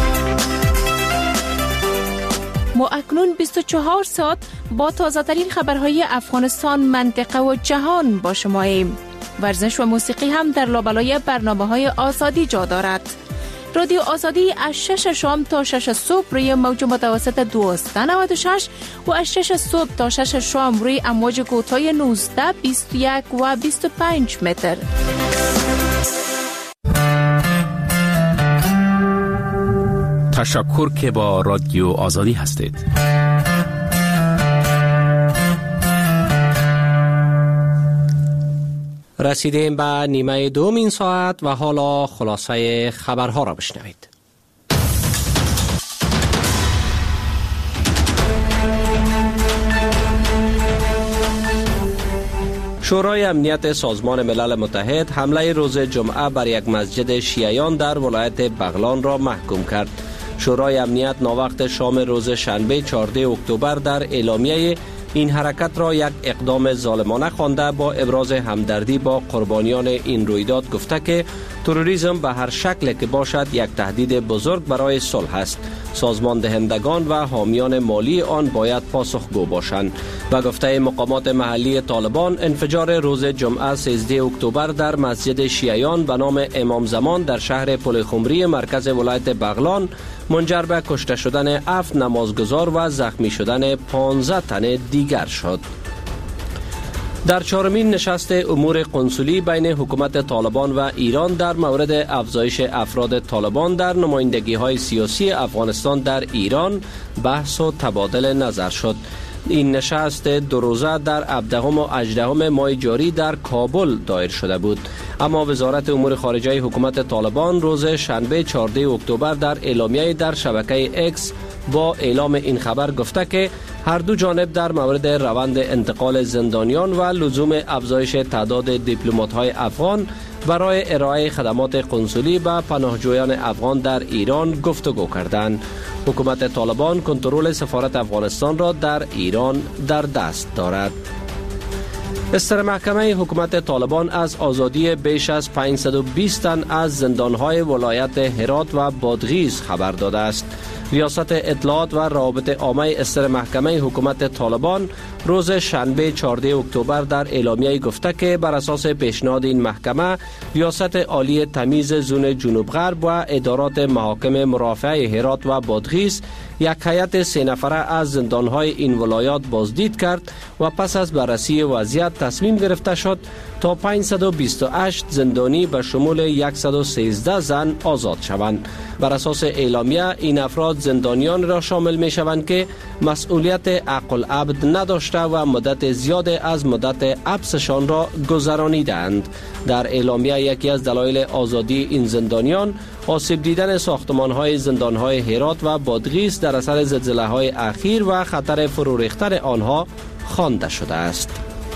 ما اکنون 24 ساعت با تازه ترین خبرهای افغانستان، منطقه و جهان با شماییم. ورزش و موسیقی هم در لابلای برنامه‌های آزادی جا دارد. رادیو آزادی از 6 شام تا 6 صبح روی موج متوسط 1296 و از 6 صبح تا 6 شام روی امواج کوتاه 19، 21 و 25 متر. تشکر که با رادیو آزادی هستید. رسیدیم به نیمه دوم این ساعت و حالا خلاصه خبرها را بشنوید. شورای امنیت سازمان ملل متحد حمله روز جمعه بر یک مسجد شیعیان در ولایت بغلان را محکوم کرد. شورای امنیت ناوقت شام روز شنبه 14 اکتبر در اعلامیه این حرکت را یک اقدام ظالمانه خوانده با ابراز همدردی با قربانیان این رویداد گفته که تروریسم به هر شکل که باشد یک تهدید بزرگ برای صلح است. سازمان دهندگان و حامیان مالی آن باید پاسخگو باشند. و گفته مقامات محلی طالبان انفجار روز جمعه 13 اکتبر در مسجد شیعیان به نام امام زمان در شهر پلخمری مرکز ولایت بغلان منجر به کشته شدن 7 نمازگزار و زخمی شدن 15 تن دیگر شد. در چهارمین نشست امور قنصلی بین حکومت طالبان و ایران در مورد افزایش افراد طالبان در نمایندگی‌های سیاسی افغانستان در ایران بحث و تبادل نظر شد. این نشست 2 روزه در 17 و 18 ماه جاری در کابل دایر شده بود، اما وزارت امور خارجه حکومت طالبان روز شنبه 14 اکتبر در اعلامیه در شبکه اکس با اعلام این خبر گفته که هر دو جانب در مورد روند انتقال زندانیان و لزوم افزایش تعداد دیپلمات‌های افغان برای ارائه خدمات قنصلی به پناهجویان افغان در ایران گفتگو کردند. حکومت طالبان کنترل سفارت افغانستان را در ایران در دست دارد. استر محکمه حکومت طالبان از آزادی بیش از 520 تن از زندانهای ولایت هرات و بادغیس خبر داده است. ریاست اطلاعات و روابط عامه استر محکمه حکومت طالبان روز شنبه 14 اکتبر در اعلامیه گفته که بر اساس پیشنهاد این محکمه ریاست عالی تمیز زون جنوب غرب و ادارات محاکم مرافعه هرات و بادغیس یک هیئت 3 نفره از زندانهای این ولایات بازدید کرد و پس از بررسی وضعیت تصمیم گرفته شد تا 528 زندانی به شمول 113 زن آزاد شوند. بر اساس اعلامیه این افراد زندانیان را شامل می شوند که مسئولیت عقل عبد نداشته و مدت زیاد از مدت حبسشان را گذرانیدند. در اعلامیه یکی از دلایل آزادی این زندانیان آسیب دیدن ساختمان‌های زندان‌های هرات و بادغیس در اثر زلزله‌های اخیر و خطر فرو ریختن آنها خوانده شده است.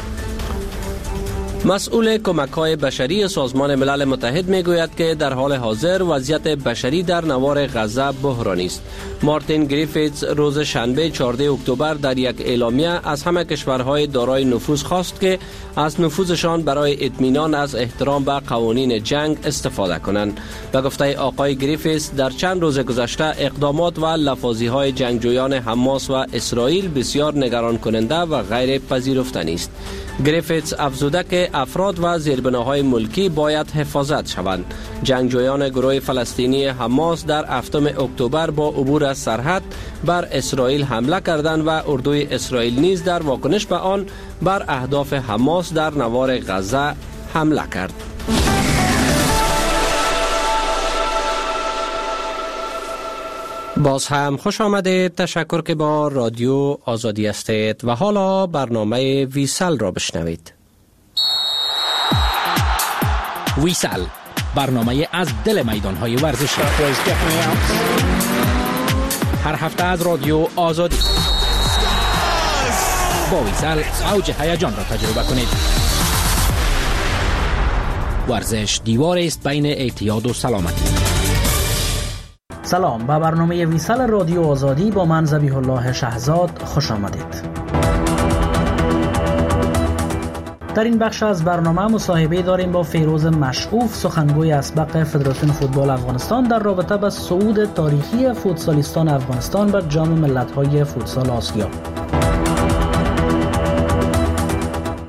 مسئول کمک‌های بشری سازمان ملل متحد می‌گوید که در حال حاضر وضعیت بشری در نوار غزه بحرانی است. مارتین گریفیتز روز شنبه 14 اکتبر در یک اعلامیه از همه کشورهای دارای نفوذ خواست که از نفوذشان برای اطمینان از احترام به قوانین جنگ استفاده کنند. به گفته آقای گریفیتز در چند روز گذشته اقدامات و لفاظی‌های جنگجویان حماس و اسرائیل بسیار نگران کننده و غیر پذیرفتنی است. گریفیتز افزوده که افراد و زیربناهای ملکی باید حفاظت شوند. جنگجویان گروه فلسطینی حماس در 7 اکتبر با عبور از سرحد بر اسرائیل حمله کردند و اردوی اسرائیل نیز در واکنش به آن بر اهداف حماس در نوار غزه حمله کرد. باز هم خوش آمدید. تشکر که با رادیو آزادی هستید و حالا برنامه ویسل را بشنوید. ویسل، برنامه از دل میدان‌های ورزشی. هر هفته از رادیو آزادی. با ویسل اوج هیجان را تجربه کنید. ورزش دیواری است بین اعتیاد و سلامتی. سلام، به برنامه ویسل رادیو آزادی با من ذبیح الله شهزاد خوش آمدید. در این بخش از برنامه مصاحبه داریم با فیروز مشعوف، سخنگوی اسبق فدراسیون فوتبال افغانستان در رابطه با صعود تاریخی فوتسالیستان افغانستان به جام ملت‌های فوتسال آسیا.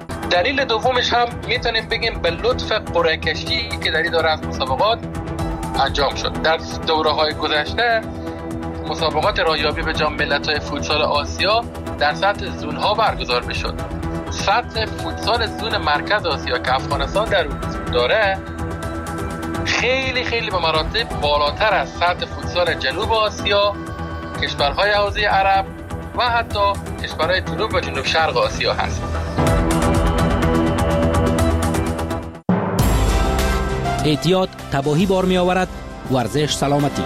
دلیل دومش هم میتونیم بگیم به لطف قرعه کشی که داری داره از مسابقات انجام شد. در دوره‌های گذشته مسابقات رایابی به جام ملت‌های فوتسال آسیا در سطح زون‌ها برگزار می‌شد. سطح فوتسال زون مرکز آسیا که افغانستان در اون داره خیلی خیلی به مراتب بالاتر از سطح فوتسال جنوب آسیا، کشورهای حوزه عرب و حتی کشورهای جنوب و جنوب شرق آسیا هست. احتیاط تباهی بار می آورد، ورزش سلامتی.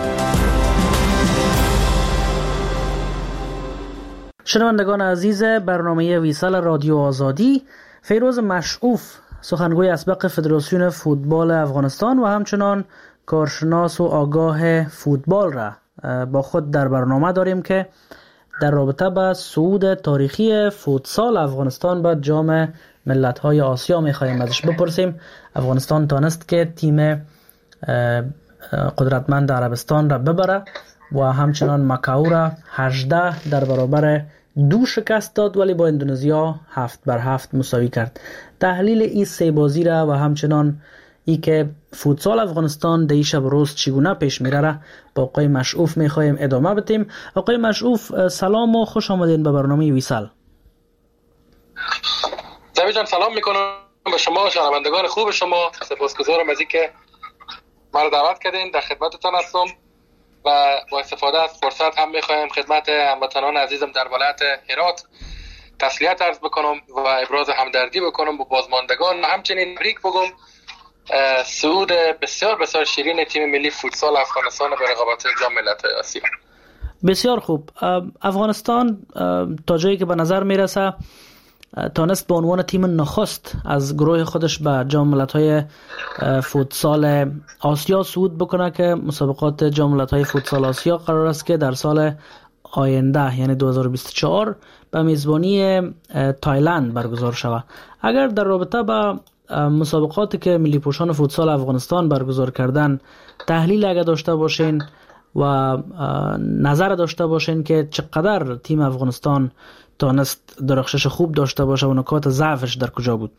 شنوندگان عزیز برنامه ویسال رادیو آزادی، فیروز مشعوف سخنگوی اسبق فدراسیون فوتبال افغانستان و همچنان کارشناس و آگاه فوتبال را با خود در برنامه داریم که در رابطه با صعود تاریخی فوتسال افغانستان به جام ملت‌های آسیا می‌خوایم ازش بپرسیم. افغانستان تانست که تیم قدرتمند عربستان را ببره و همچنان مکاو را 18 در برابر 2 شکست داد، ولی با اندونزیا 7-7 مساوی کرد. تحلیل این سه بازی را و همچنان ای که فوتسال افغانستان در شب روز چگونه پیش میره را با آقای مشعوف میخوایم ادامه بدیم. آقای مشعوف سلام و خوش آمدین به برنامه ویسال. زبی جان سلام میکنم به شما و شنوندگان خوب شما. سپاسگزارم از اینکه ما رو دعوت کردین، در خدمتتان هستم و با استفاده از فرصت هم میخوایم خدمت هموطنان عزیزم در ولایت هرات تسلیت عرض بکنم و ابراز همدردی بکنم با بازماندگان و همچنین تبریک بگم صعود بسیار بسیار شیرین تیم ملی فوتسال افغانستان به رقابت جام ملت‌های آسیا. بسیار خوب. افغانستان تا جایی که به نظر میرسه تانست به عنوان تیم نخست از گروه خودش به جام ملت‌های فوتسال آسیا صعود بکنه که مسابقات جام ملت‌های فوتسال آسیا قرار است که در سال آینده یعنی 2024 به میزبانی تایلند برگزار شود. اگر در رابطه با مسابقاتی که ملی پوشان فوتسال افغانستان برگزار کردن تحلیل اگر داشته باشین و نظر داشته باشین که چقدر تیم افغانستان تانست درخشش خوب داشته باشه و نکات ضعفش در کجا بود؟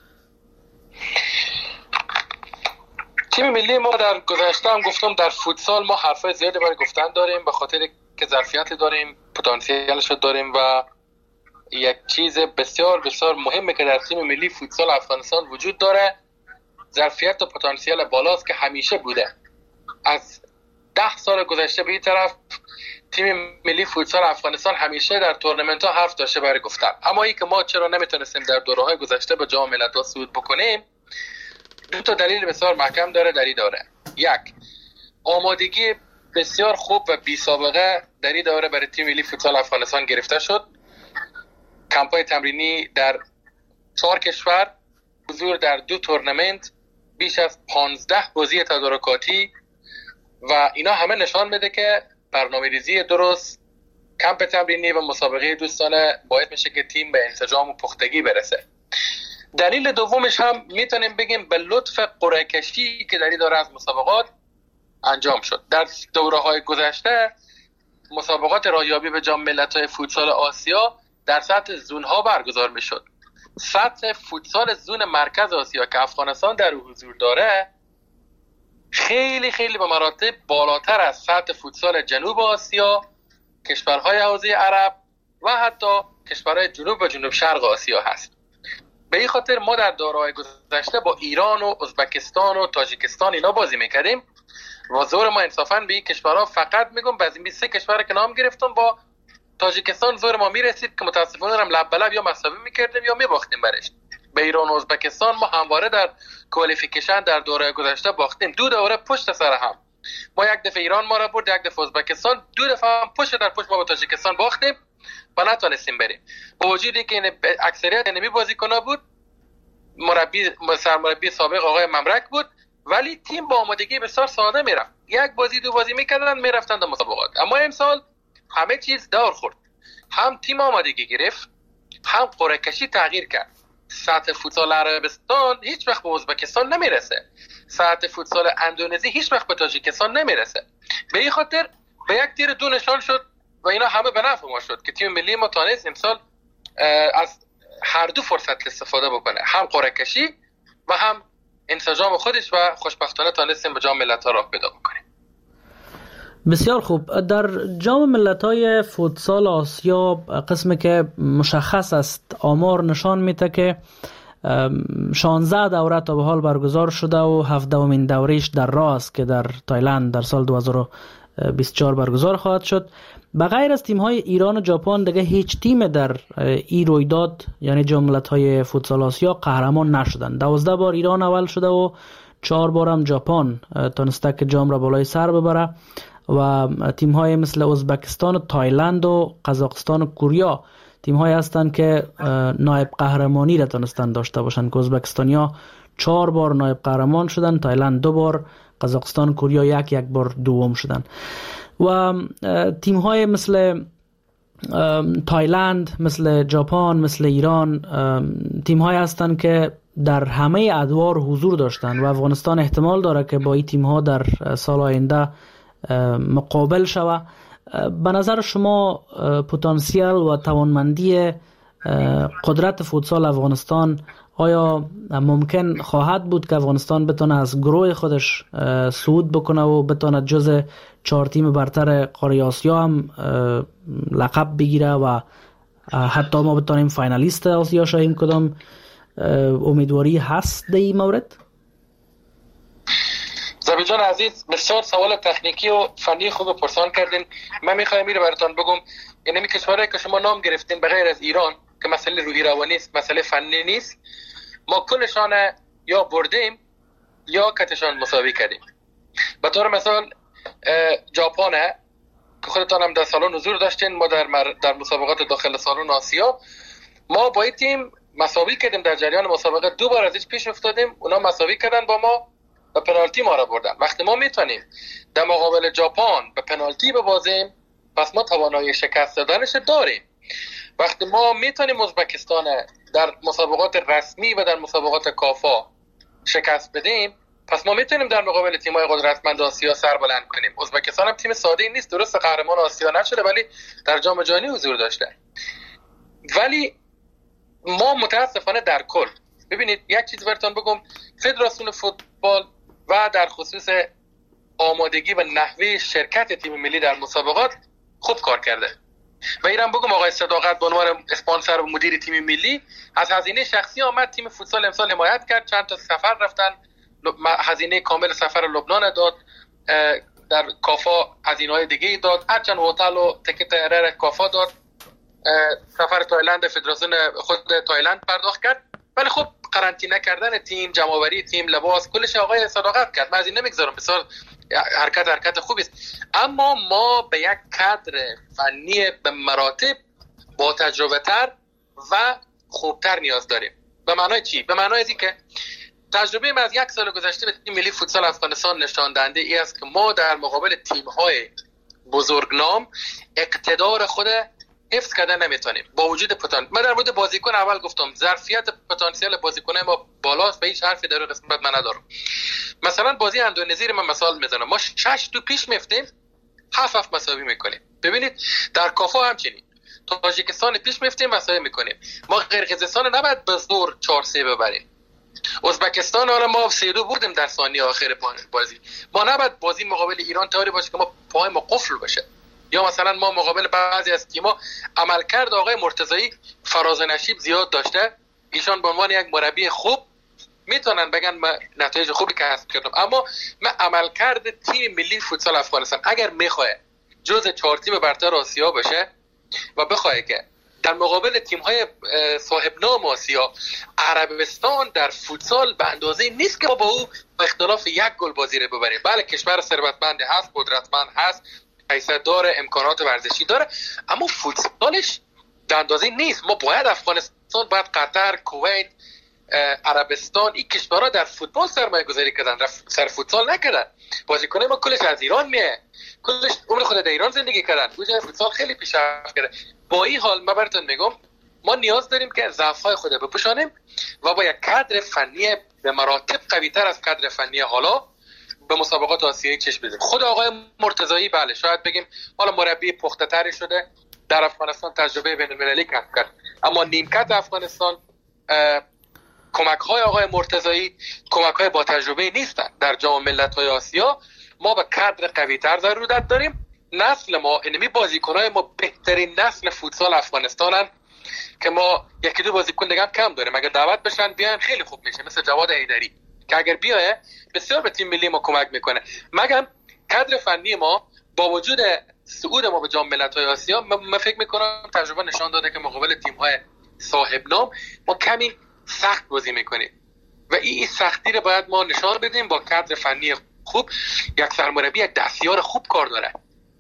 تیم ملی ما در گذشته هم گفتم در فوتسال ما حرفای زیادی برای گفتن داریم به خاطر که ظرفیت داریم، پتانسیلش داریم و یک چیز بسیار بسیار مهمه که در تیم ملی فوتسال افغانستان وجود داره ظرفیت و پتانسیل بالاست که همیشه بوده. از 10 سال گذشته به این طرف تیم ملی فوتسال افغانستان همیشه در تورنمنت ها حرف داشته برای گفتن، اما این که ما چرا نمیتونستیم در دوره‌های گذشته به جام ملت‌ها صعود بکنیم 2 دلیل بسیار محکم داره. در این دوره یک آمادگی بسیار خوب و بی سابقه در این دوره برای تیم ملی فوتسال افغانستان گرفته شد. کمپای تمرینی در 4 کشور، حضور در 2 تورنمنت، بیش از 15 بازی تدارکاتی و اینا همه نشان میده که برنامه‌ریزی درست، کمپ تمرینی و مسابقه دوستانه باعث میشه که تیم به انسجام و پختگی برسه. دلیل دومش هم میتونیم بگیم به لطف قرعه کشی که در این دوره از مسابقات انجام شد. در دوره‌های گذشته مسابقات رایابی به جام ملت‌های فوتسال آسیا در سطح زون‌ها برگزار میشد. سطح فوتسال زون مرکز آسیا که افغانستان در حضور داره خیلی خیلی به مراتب بالاتر از سطح فوتسال جنوب آسیا، کشورهای حوزه عرب و حتی کشورهای جنوب و جنوب شرق آسیا هست. به این خاطر ما در دوره‌های گذشته با ایران و ازبکستان و تاجیکستان اینا بازی میکردیم و زور ما انصافاً به این کشورها فقط میگم بعضی 23 کشور که نام گرفتم با تاجیکستان زور ما میرسید که متاسفانه هم لب به لب یا مساوی میکردیم یا میباختیم برش. به ایران و ازبکستان ما همواره در کوالیفیکیشن در دوره گذشته باختیم، 2 دوره پشت سر هم. ما یک دفعه ایران ما را برد، یک دفعه ازبکستان، 2 دفعه هم پشت در پشت ما با تاجیکستان باختیم و نتونستیم بریم. با وجودی که این اکثریت انمی بازیکن‌ها بود، سرمربی سابق آقای ممرک بود، ولی تیم با آمادگی بسیار ساده میرفت. 1 بازی 2 بازی میکردن میرفتن در مسابقات. اما امسال همه چیز دور خورد. هم تیم آمادگی گرفت، هم قرعه کشی تغییر کرد. سطح فوتسال عربستان هیچ وقت به ازبکستان نمیرسه. سطح فوتسال اندونزی هیچ وقت به تاجیکستان نمیرسه. به این خاطر به یک تیر 2 نشان شد و اینا همه به نفع ما شد که تیم ملی ما تانست امسال از هر 2 فرصت استفاده بکنه، هم قرعه کشی و هم انسجام خودش و خوشبختانه تانستیم به جام ملت‌ها راه پیدا بکنه. بسیار خوب. در جام ملت‌های فوتسال آسیا قسمی که مشخص است آمار نشان میده که 16 دوره تا به حال برگزار شده و 17مین دورهش در راه است که در تایلند در سال 2024 برگزار خواهد شد. بغیر از تیم‌های ایران و ژاپن دیگه هیچ تیم در این رویداد یعنی جام ملت‌های فوتسال آسیا قهرمان نشدند. 12 بار ایران اول شده و 4 بار هم ژاپن تونسته که جام را بالای سر ببره و تیم‌های مثل ازبکستان و تایلند و قزاقستان و کره تیم‌هایی هستند که نایب قهرمانی را تونستن داشته باشند که ازبکستانیا 4 بار نایب قهرمان شدن، تایلند 2 بار، قزاقستان و کره یک بار دوم شدن. و تیم‌های مثل تایلند، مثل ژاپن، مثل ایران تیم‌هایی هستند که در همه ادوار حضور داشتن و افغانستان احتمال داره که با این تیم‌ها در سال آینده مقابل شود. به نظر شما پتانسیل و توانمندی قدرت فوتسال افغانستان آیا ممکن خواهد بود که افغانستان بتونه از گروه خودش صعود بکنه و بتونه جز 4 تیم برتر قاره آسیا هم لقب بگیره و حتی ما بتونیم فاینالیست آسیا شویم؟ کدام امیدواری هست در این مورد؟ زبی جان عزیز، بسیار سوال تکنیکی و فنی خوب پرسان کردین. من میخوایم میره براتون بگم، یعنی کشورهایی که شما نام گرفتین بغیر از ایران که مسئله روحی روانی است، مسئله فنی نیست، ما کلشان یا بردیم یا کتشان مساوی کردیم. به طور مثال ژاپن که خودتان هم در سالن حضور داشتین، ما در مسابقات داخل سالن آسیا ما با این تیم مساوی کردیم. در جریان مسابقه 2 بار ازش پیش افتادیم، اونا مساوی کردن با ما و پنالتی ما را بردن. وقتی ما میتونیم در مقابل ژاپن به پنالتی ببازیم، پس ما توانایی شکست دادنش داریم. وقتی ما میتونیم ازبکستان در مسابقات رسمی و در مسابقات کافا شکست بدیم، پس ما میتونیم در مقابل تیم‌های قدرتمند آسیا سر بلند کنیم. ازبکستان هم تیم ساده‌ای نیست، درست قهرمان آسیا نشده ولی در جام جهانی حضور داشته. ولی ما متاسفانه در کل، ببینید یک چیز براتون بگم، فدراسیون فوتبال و در خصوص آمادگی و نحوه شرکت تیم ملی در مسابقات خوب کار کرده. و ایران بگم آقای صداقت به عنوان اسپانسر و مدیر تیم ملی از هزینه شخصی آمد تیم فوتسال امسال حمایت کرد، چند تا سفر رفتن، هزینه کامل سفر لبنان داد، در کافا هزینه‌های دیگه داد، هرچند هتل و تیکت ارر کافا داد، سفر تایلند فدراسیون خود تایلند پرداخت کرد. ولی خب قرنطینه کردن تیم، جمع‌آوری تیم، لباس، کلش آقای صداقت کرد. من از این نمیگذارم، بسیار حرکت خوبی است. اما ما به یک کادر فنی به مراتب با تجربه تر و خوبتر نیاز داریم. به معنای چی؟ به معنای اینکه که تجربه ما از 1 سال گذشته به تیم ملی فوتسال افغانستان نشان دهنده ای است که ما در مقابل تیم‌های بزرگنام اقتدار خود حفظ کردن نمیتونیم. با وجود من در مورد بازیکن اول گفتم ظرفیت پتانسیل بازیکنای ما بالاست، به هیچ حرفی در قسمت من ندارم. مثلا بازی اندونزی من مثال میزنم، ما 6-2 پیش میفتیم، 7-7 مساوی میکنیم. ببینید در کافا همچنین، تاجیکستان پیش میفتیم مساوی میکنیم. ما قرقیزستان نباید به زور 4-3 ببریم. ازبکستان حالا ما 3-2 بردیم در ثانیه آخر بازی. ما نباید بازی مقابل ایران طوری باشه که ما پای ما قفل بشه. یا مثلا ما مقابل بعضی از تیم‌ها عملکرد آقای مرتضایی فراز و نشیب زیاد داشته، ایشان به عنوان یک مربی خوب میتونن بگن من نتایج خوبی کسب کردم. اما من عملکرد تیم ملی فوتسال افغانستان اگر میخواد جز 4 تیم برتر آسیا بشه و بخواد که در مقابل تیم‌های صاحب نام آسیا، عربستان در فوتسال به اندازه نیست که ما با او با اختلاف 1 گل بازی رو ببریم. بله کشور ثروتمند هست، قدرتمند هست، حیثیت داره، امکانات ورزشی داره، اما فوتسالش در اندازه نیست. ما باید افغانستان، باید قطر، کویت، عربستان، این کشورها در فوتبال سرمایه گذاری کردن، سر فوتسال نکردن. بازیکنای ما کلش از ایران میه، کلش عمر خود در ایران زندگی کردن، وجه فوتسال خیلی پیشرفت کرده. با این حال من براتون میگم ما نیاز داریم که ضعف‌های خود بپوشانیم و با یک کادر فنی به مراتب قوی‌تر از کادر فنی حالا به مسابقات آسیایی چشم بدیم. خود آقای مرتضایی بله شاید بگیم حالا مربی پخته‌تری شده، در افغانستان تجربه بین‌المللی کسب کرد، اما نیمکت افغانستان کمک‌های آقای مرتضایی کمک‌های با تجربه نیستن. در جام ملت‌های آسیا ما به کادر قوی تر ضرورت داریم. نسل ما اینمی بازیکنای ما بهترین نسل فوتسال افغانستانن که ما یکی دو بازیکن دیگه هم کم داریم. اگر دعوت بشن بیان خیلی خوب میشه، مثل جواد حیدری که اگر بیایه بسیار به تیم ملی ما کمک میکنه. مگم کادر فنی ما با وجود صعود ما به جام ملت‌های آسیا، من فکر میکنم تجربه نشان داده که مقابل تیم‌های صاحب نام ما کمی سخت بازی میکنیم و این سختی رو باید ما نشان بدیم با کادر فنی خوب. یک سرمربی یک دستیار خوب کار داره.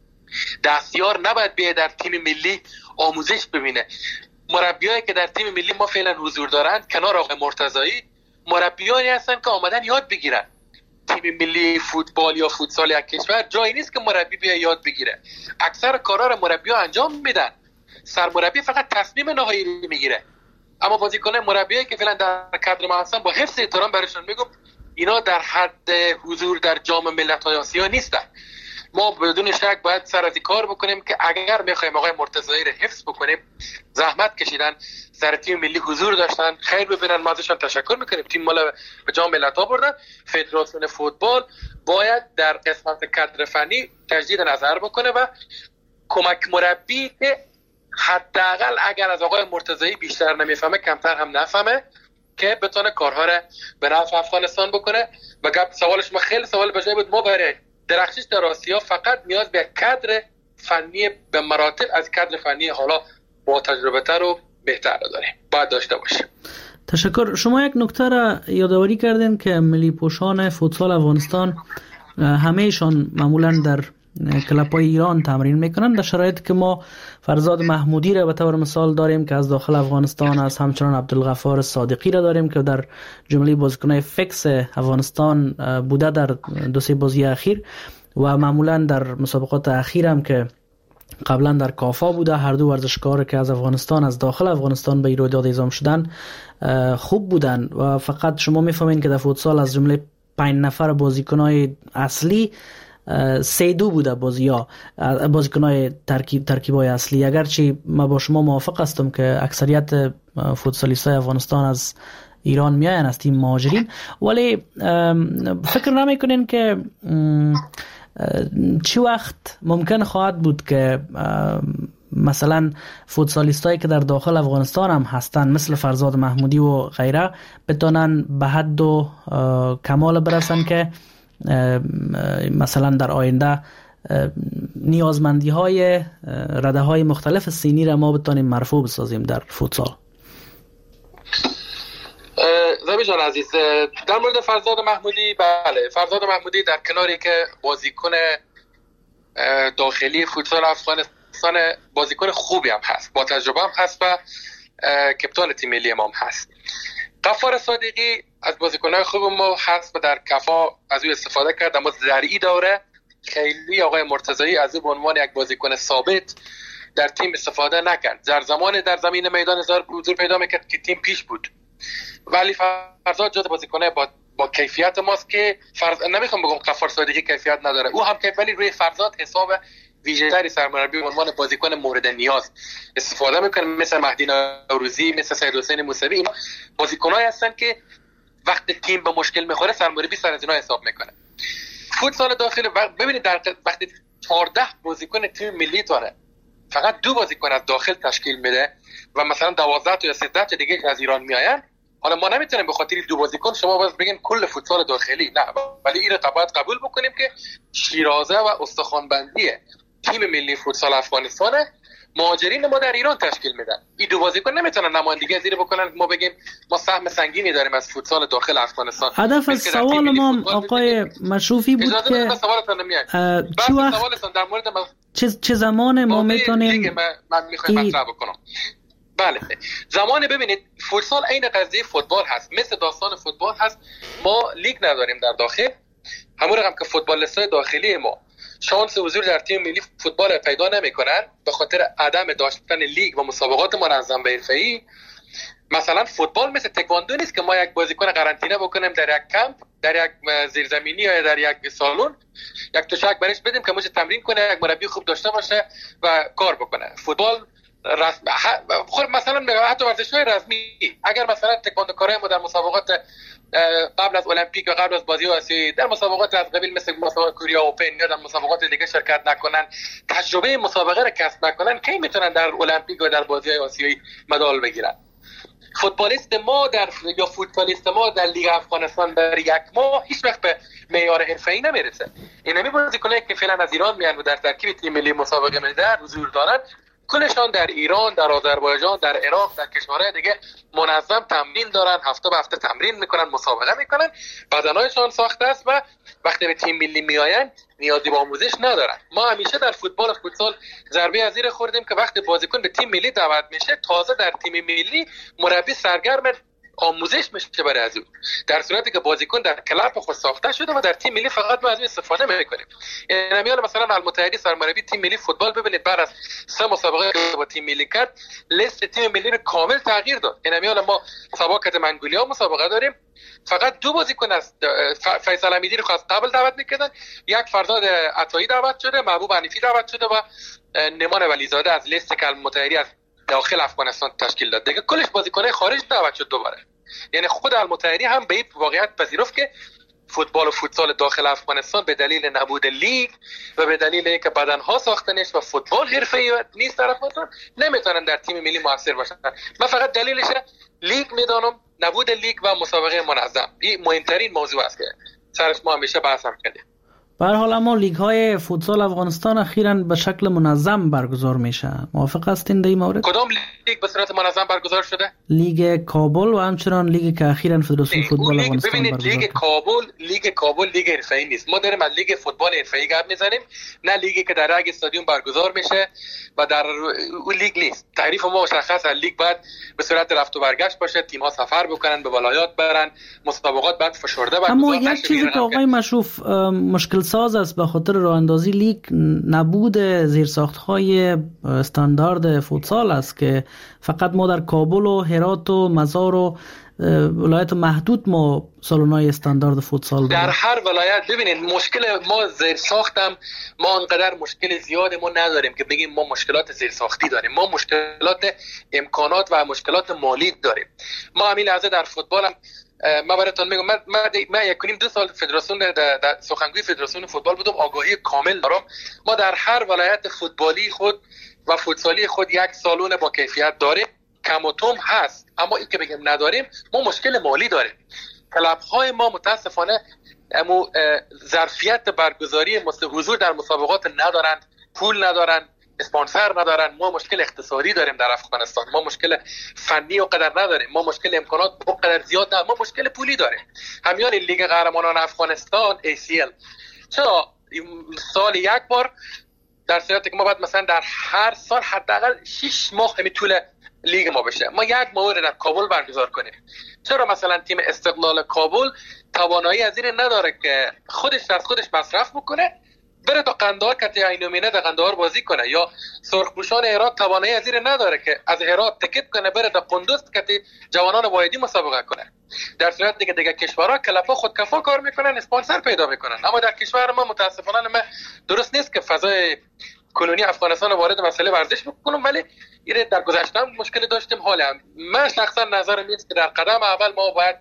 دستیار نباید بیاد در تیم ملی آموزش ببینه. مربیایی که در تیم ملی ما فعلا حضور دارند کنار آقای مرتضایی مربیانی هستن که آمدن یاد بگیرن. تیم ملی فوتبال یا فوتسال یک کشور جایی نیست که مربی بیا یاد بگیره. اکثر کارا رو مربی‌ها انجام میدن. سرمربی فقط تصمیم نهایی رو میگیره. اما بازیکنان مربیایی که فعلا در کادر ما هستن، با حفظ احترام براشون میگم اینا در حد حضور در جام ملت‌های آسیا نیستن. ما بدون شک باید سر از کار بکنیم که اگر میخوایم آقای مرتضایی رو حفظ بکنیم، زحمت کشیدن، سر تیم ملی حضور داشتن، خیر ببینن، ما ازشان تشکر میکنیم. تیم مال به جام ملت‌ها بردن. فدراسیون فوتبال باید در قسمت کادر فنی تجدید نظر بکنه و کمک مربی که حداقل اگر از آقای مرتضایی بیشتر نمیفهمه کمتر هم نفهمه که بتونه کارها رو به نفع افغانستان بکنه. و سوالش ما خیلی سوال بجای بود. ما برای درخشش در آسیا فقط نیاز به کادر فنی به مراتب از کادر فنی حالا با تجربه تر و بهتر داریم، باید داشته باشیم. تشکر. شما یک نکته را یادآوری کردین که ملی پوشان فوتسال افغانستان همهشان معمولا در کلب‌های ایران تمرین میکنن، در شرایطی که ما فرزاد محمودی را به طور مثال داریم که از داخل افغانستان است، همچنان عبدالغفار صادقی را داریم که در جمله بازیکن‌های فیکس افغانستان بوده در دو سه بازی اخیر و معمولا در مسابقات اخیر هم که قبلا در کافا بوده. هر دو ورزشکار که از افغانستان، از داخل افغانستان به این رویداد اعزام شدن خوب بودن و فقط شما میفهمین که در فوتسال از جمله 5 نفر بازیکن‌های اصلی 3-2 بوده بازیکن‌های ترکیب‌های اصلی. اگرچه من با شما موافق هستم که اکثریت فوتسالیست‌های افغانستان از ایران میاین، از تیم مهاجرین، ولی فکر نمی‌کنین که چه وقت ممکن خواهد بود که مثلا فوتسالیستایی که در داخل افغانستان هم هستن مثل فرزاد محمودی و غیره بتونن به حد و کمال برسن که مثلا در آینده نیازمندی های رده های مختلف سینی را ما بتونیم مرفوع بسازیم در فوتسال؟ زبی جان عزیز، در مورد فرزاد محمودی، بله، فرزاد محمودی در کناری که بازیکن داخلی فوتسال افغانستان بازیکن خوبی هم هست، با تجربه هم هست و کپتان تیم ملی ما هم هست. غفار صادقی از بازیکن‌های خوب ما هست و در کفا از او استفاده کرد، اما ذرعی داره. خیلی آقای مرتضایی از او به عنوان یک بازیکن ثابت در تیم استفاده نکرد. در زمان در زمین میدان حضور پیدا میکرد که تیم پیش بود. ولی فرزاد جز بازیکنه با کیفیت ماست که نمیخوام بگم غفار صادقی کیفیت نداره، او هم کیفیت، ولی روی فرزاد حساب ویژه‌تری سرمربی به عنوان بازیکن مورد نیاز استفاده میکنه، مثل مهدی نوروزی، مثل سید حسین موسوی. اینا بازیکنایی هستن که وقتی تیم به مشکل میخوره سرمربی سر از اینا حساب میکنه. فوتسال داخلی ببینید در وقتی 14 بازیکن تیم ملی داره، فقط 2 بازیکن از داخل تشکیل میده و مثلا 12 تا یا 13 تا دیگه از ایران میآین. حالا ما نمیتونیم به خاطر 2 بازیکن شما باز بگین کل فوتسال داخلی، نه، ولی این رو باید قبول بکنیم که شیرازه و استخوان‌بندی تیم ملی فوتسال افغانستان مهاجرین ما در ایران تشکیل میدن. این 2 بازیکن نمیتونن نمایندگی زیر بکنن ما بگیم ما سهم سنگینی داریم از فوتسال داخل افغانستان. هدف از سوال ما آقای مشروفی بود که چه وقت در مورد چه زمان ما میتونیم من میخوایم مطرح بکنم. بله، زمان ببینید فوتسال عین قضیه فوتبال هست، مثل داستان فوتبال هست. ما لیگ نداریم در داخل، همون رقم که فوتبالیستای داخلی ما شانس حضور در تیم ملی فوتبال پیدا نمی‌کنن به خاطر عدم داشتن لیگ و مسابقات منظم به حرفه‌ای. مثلا فوتبال مثل تکواندو نیست که ما یک بازیکن قرنطینه بکنیم در یک کمپ، در یک زیرزمینی یا در یک سالن، یک تشک برش بدیم که موجه تمرین کنه، یک مربی خوب داشته باشه و کار بکنه. فوتبال رسم مثلا حتی ورزش‌های رسمی، اگر مثلا تکواندوکارای ما در مسابقات قبل از المپیک و قبل از بازی آسیایی در مسابقات از قبیل مثل مسابقات کوریا اوپن یا در مسابقات دیگه شرکت نکنن، تجربه مسابقه را کسب نکنن، کی میتونن در المپیک و در بازی آسیایی مدال بگیرن؟ فوتبالیست ما در لیگ افغانستان در یک ماه هیچ وقت به معیار حرفه‌ای نمیرسه. اینمی بازیکنایی که فعلا از ایران میان و در ترکیب تیم ملی مسابقه ملی در حضور دارن، کلشان در ایران، در آذربایجان، در عراق، در کشورهای دیگه منظم تمرین دارن، هفته به هفته تمرین میکنن، مسابقه میکنن، بدنهایشان ساخته است و وقتی به تیم ملی میآیند نیازی به آموزش ندارن. ما همیشه در فوتبال و فوتسال ضربه از زیر خوردیم که وقتی بازیکن به تیم ملی دعوت میشه تازه در تیم ملی مربی سرگرم آموزش میشه برای از اون، در صورتی که بازیکن در کلاب خود ساخته شده و در تیم ملی فقط ما از این استفاده میکنیم. یعنی مثلا المتحدی سرمربی تیم ملی فوتبال ببینید بعد از 3 مسابقه با تیم ملی کرد لیست تیم ملی رو کامل تغییر داد. یعنی ما مسابقات منگولیا مسابقه داریم، فقط 2 بازیکن از فیصل امیدی رو خواست قبل دعوت میکردن، یک فرزاد عطایی دعوت شده، محبوب حنیفی دعوت شده و نمان ولیزاده از لیست که المتحدی از داخل افغانستان تشکیل داد. دیگه کلش بازیکنای خارج دعوت شد دوباره. یعنی خود المتحدی هم به این واقعیت پذیرفت که فوتبال و فوتسال داخل افغانستان به دلیل نبود لیگ و به دلیل اینکه بدنها ساخته نیست و فوتبال حرفه‌ای نیست در افغانستان نمیتونن در تیم ملی موثر باشن. من فقط دلیلش لیگ میدانم، نبود لیگ و مسابقه منظم. این مهمترین موضوع است که سرش ما همیشه بحث هم کردیم. به هر حال اما لیگ های فوتسال افغانستان اخیراً به شکل منظم برگزار میشه. موافق هستین در این مورد؟ کدام لیگ به صورت منظم برگزار شده؟ لیگ کابل و همچنان لیگی که اخیراً فدراسیون فوتبال افغانستان برگزار کرد. لیگ کابل لیگ حرفه‌ای نیست. ما داریم از لیگ فوتبال حرفه‌ای گپ میزنیم، نه لیگی که در یک استادیوم برگزار میشه و در اون لیگ نیست. تعریف ما مشخص است. لیگ باید به صورت رفت و برگشت باشه، تیم ها سفر بکنن، به ولایات برن، مسابقات بعد فشرده برگزار. اما یک چیزی که آقای مشروف مشکل ساز است به خاطر راه اندازی لیگ نبود زیرساخت‌های استاندارد فوتسال است که فقط ما در کابل و هرات و مزار و ولایت محدود ما سالن‌های استاندارد فوتسال داریم. در هر ولایت ببینید مشکل ما زیرساختم، ما انقدر مشکل زیاد ما نداریم که بگیم ما مشکلات زیرساختی داریم. ما مشکلات امکانات و مشکلات مالی داریم. ما همین لحظه در فوتبال هم ما براتون میگم، من 1.5-2 سال فدراسیون در سخنگوی فدراسیون فوتبال بودم، آگاهی کامل دارم. ما در هر ولایت فوتبالی خود و فوتسالی خود یک سالن با کیفیت داریم، کم و توم هست، اما این که بگیم نداریم ما مشکل مالی داریم. کلب‌های ما متاسفانه ظرفیت برگزاری حضور در مسابقات ندارند، پول ندارند، اسپانسر ندارن. ما مشکل اقتصادی داریم در افغانستان، ما مشکل فنی و قدر نداریم، ما مشکل امکانات و قدر زیاد نداریم، ما مشکل پولی داریم. همیان لیگ قهرمانان افغانستان ACL چرا سال یک بار، در صورتی که ما باید مثلا در هر سال حداقل 6 ماه همین طول لیگ ما بشه، ما یک ماه در کابل برگزار کنیم. چرا مثلا تیم استقلال کابل توانایی از این نداره که خودش از خودش مصرف بکنه بره تا قندهار که اینومینه در قندهار بازی کنه، یا سرخپوشان هرات توانایی از این نداره که از هرات تکت کنه بره تا قندوز که جوانان وایدی مسابقه کنه. در صورت دیگه کشورها کلفا خودکفا کار میکنن، اسپانسر پیدا میکنن. اما در کشور ما متاسفانه درست نیست که فضای کلونی افغانستان وارد مسئله ورزش بکنم، ولی این در گذشته مشکل داشتیم. حالا من شخصا نظرم نیست که در قدم اول ما باید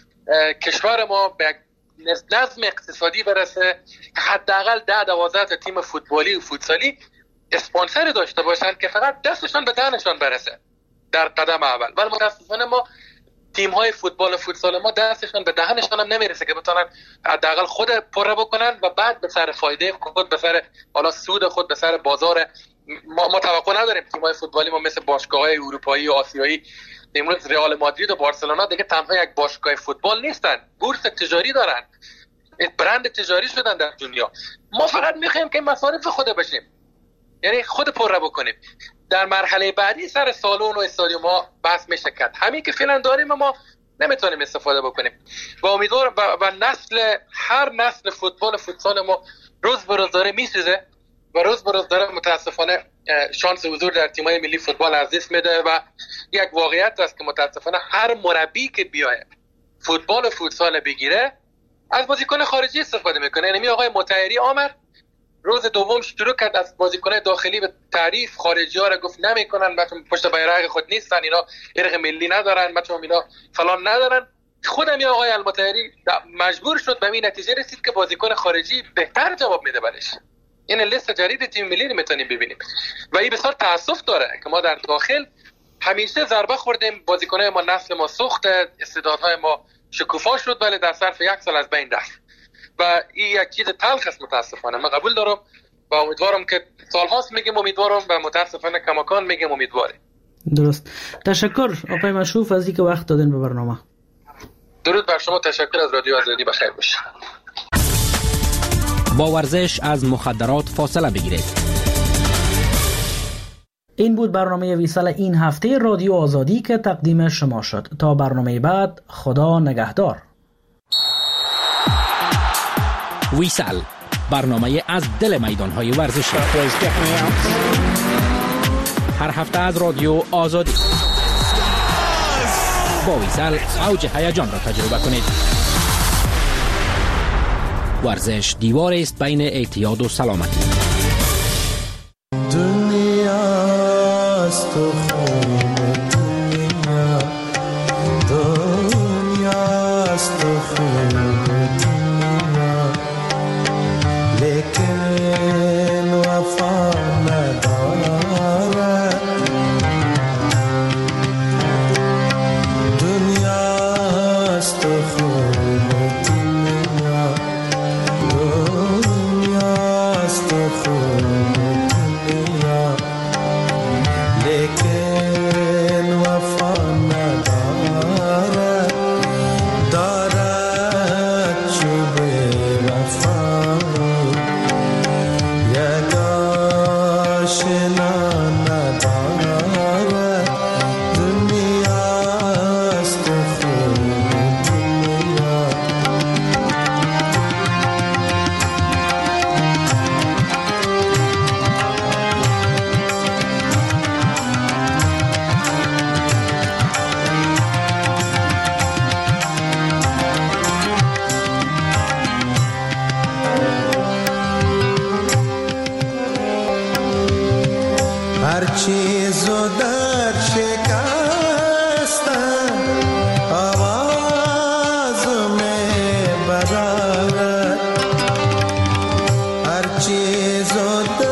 کشور ما به نظم اقتصادی برسه، حداقل 10-12 تا تیم فوتبالی و فوتسالی اسپانسر داشته باشن که فقط دستشان به دهنشان برسه در قدم اول. ولی متاسفانه ما تیم های فوتبال و فوتسال ما دستشان به دهنشان هم نمیرسه که بتونن حداقل خود پره بکنن و بعد به سر فایده خود، به سر حالا سود خود، به سر بازار. ما توقع نداریم تیم های فوتبالی ما مثل باشگاه‌های اروپایی و آسیایی، امروز رئال مادرید و بارسلونا دیگه تنها یک باشگاه فوتبال نیستن، بورس تجاری دارن، برند تجاری شدن در دنیا. ما فقط میخوایم که مصارف خود بشیم، یعنی خود پره بکنیم. در مرحله بعدی سر سالن و استادیوم ها بحث میشه کرد. همین که فعلا داریم ما نمیتونیم استفاده بکنیم و امیدوارم و هر نسل فوتبال و فوتسال ما روز به روز داره میسوزه و روز به روز داره متاسفانه شانس حضور در تیم‌های ملی فوتبال از دست میده. و یک واقعیت است که متاسفانه هر مربی که بیاید فوتبال و فوتسال بگیره از بازیکن خارجی استفاده میکنه. یعنی آقای مطهری آمد روز دوم شروع کرد از بازیکن داخلی به تعریف، خارجی‌ها را گفت نمیکنن، مثلا پشت بیرق خود نیستن، اینا ارق ملی ندارن، مثلا اینا فلان ندارن. خودم یا آقای المطهری مجبور شد به این نتیجه رسید که بازیکن خارجی بهتر جواب میده برش. این لیست جدید تیم ملی رو میتونیم ببینیم و این بسیار تاسف داره که ما در داخل همیشه ضربه خوردیم، بازیکنای ما نسل ما سوخت، استعدادهای ما شکوفا شد ولی در ظرف 1 سال از بین رفت و این یک چیز تلخ است. متاسفانه من قبول دارم و امیدوارم که سالهاست میگیم امیدوارم و متاسفانه کماکان میگیم امیدواریم. درست. تشکر آقای مشروف از اینکه وقت دادین به برنامه. درود بر شما، تشکر از رادیو آزادی، بخیر باشید. با ورزش از مخدرات فاصله بگیرید. این بود برنامه ویسال این هفته رادیو آزادی که تقدیم شما شد. تا برنامه بعد، خدا نگهدار. ویسال، برنامه از دل میدان‌های ورزشی. هر هفته از رادیو آزادی. با ویسال اوج هیجان را تجربه کنید. ورزش دیوار است بین اعتیاد و سلامتی. دنیاست و خون دنیا، دنیاست و خون دنیا، لیکن وفا ندارد. دنیاست و خون دنیا، دنیاست و خون دنیا، لیکن وفا ندارد. دارد چوب وفا یک آشنا ندارد. دنیاست و خون دنیا. هر چیزو در شکستن آوازو میبرد. هر چیزو در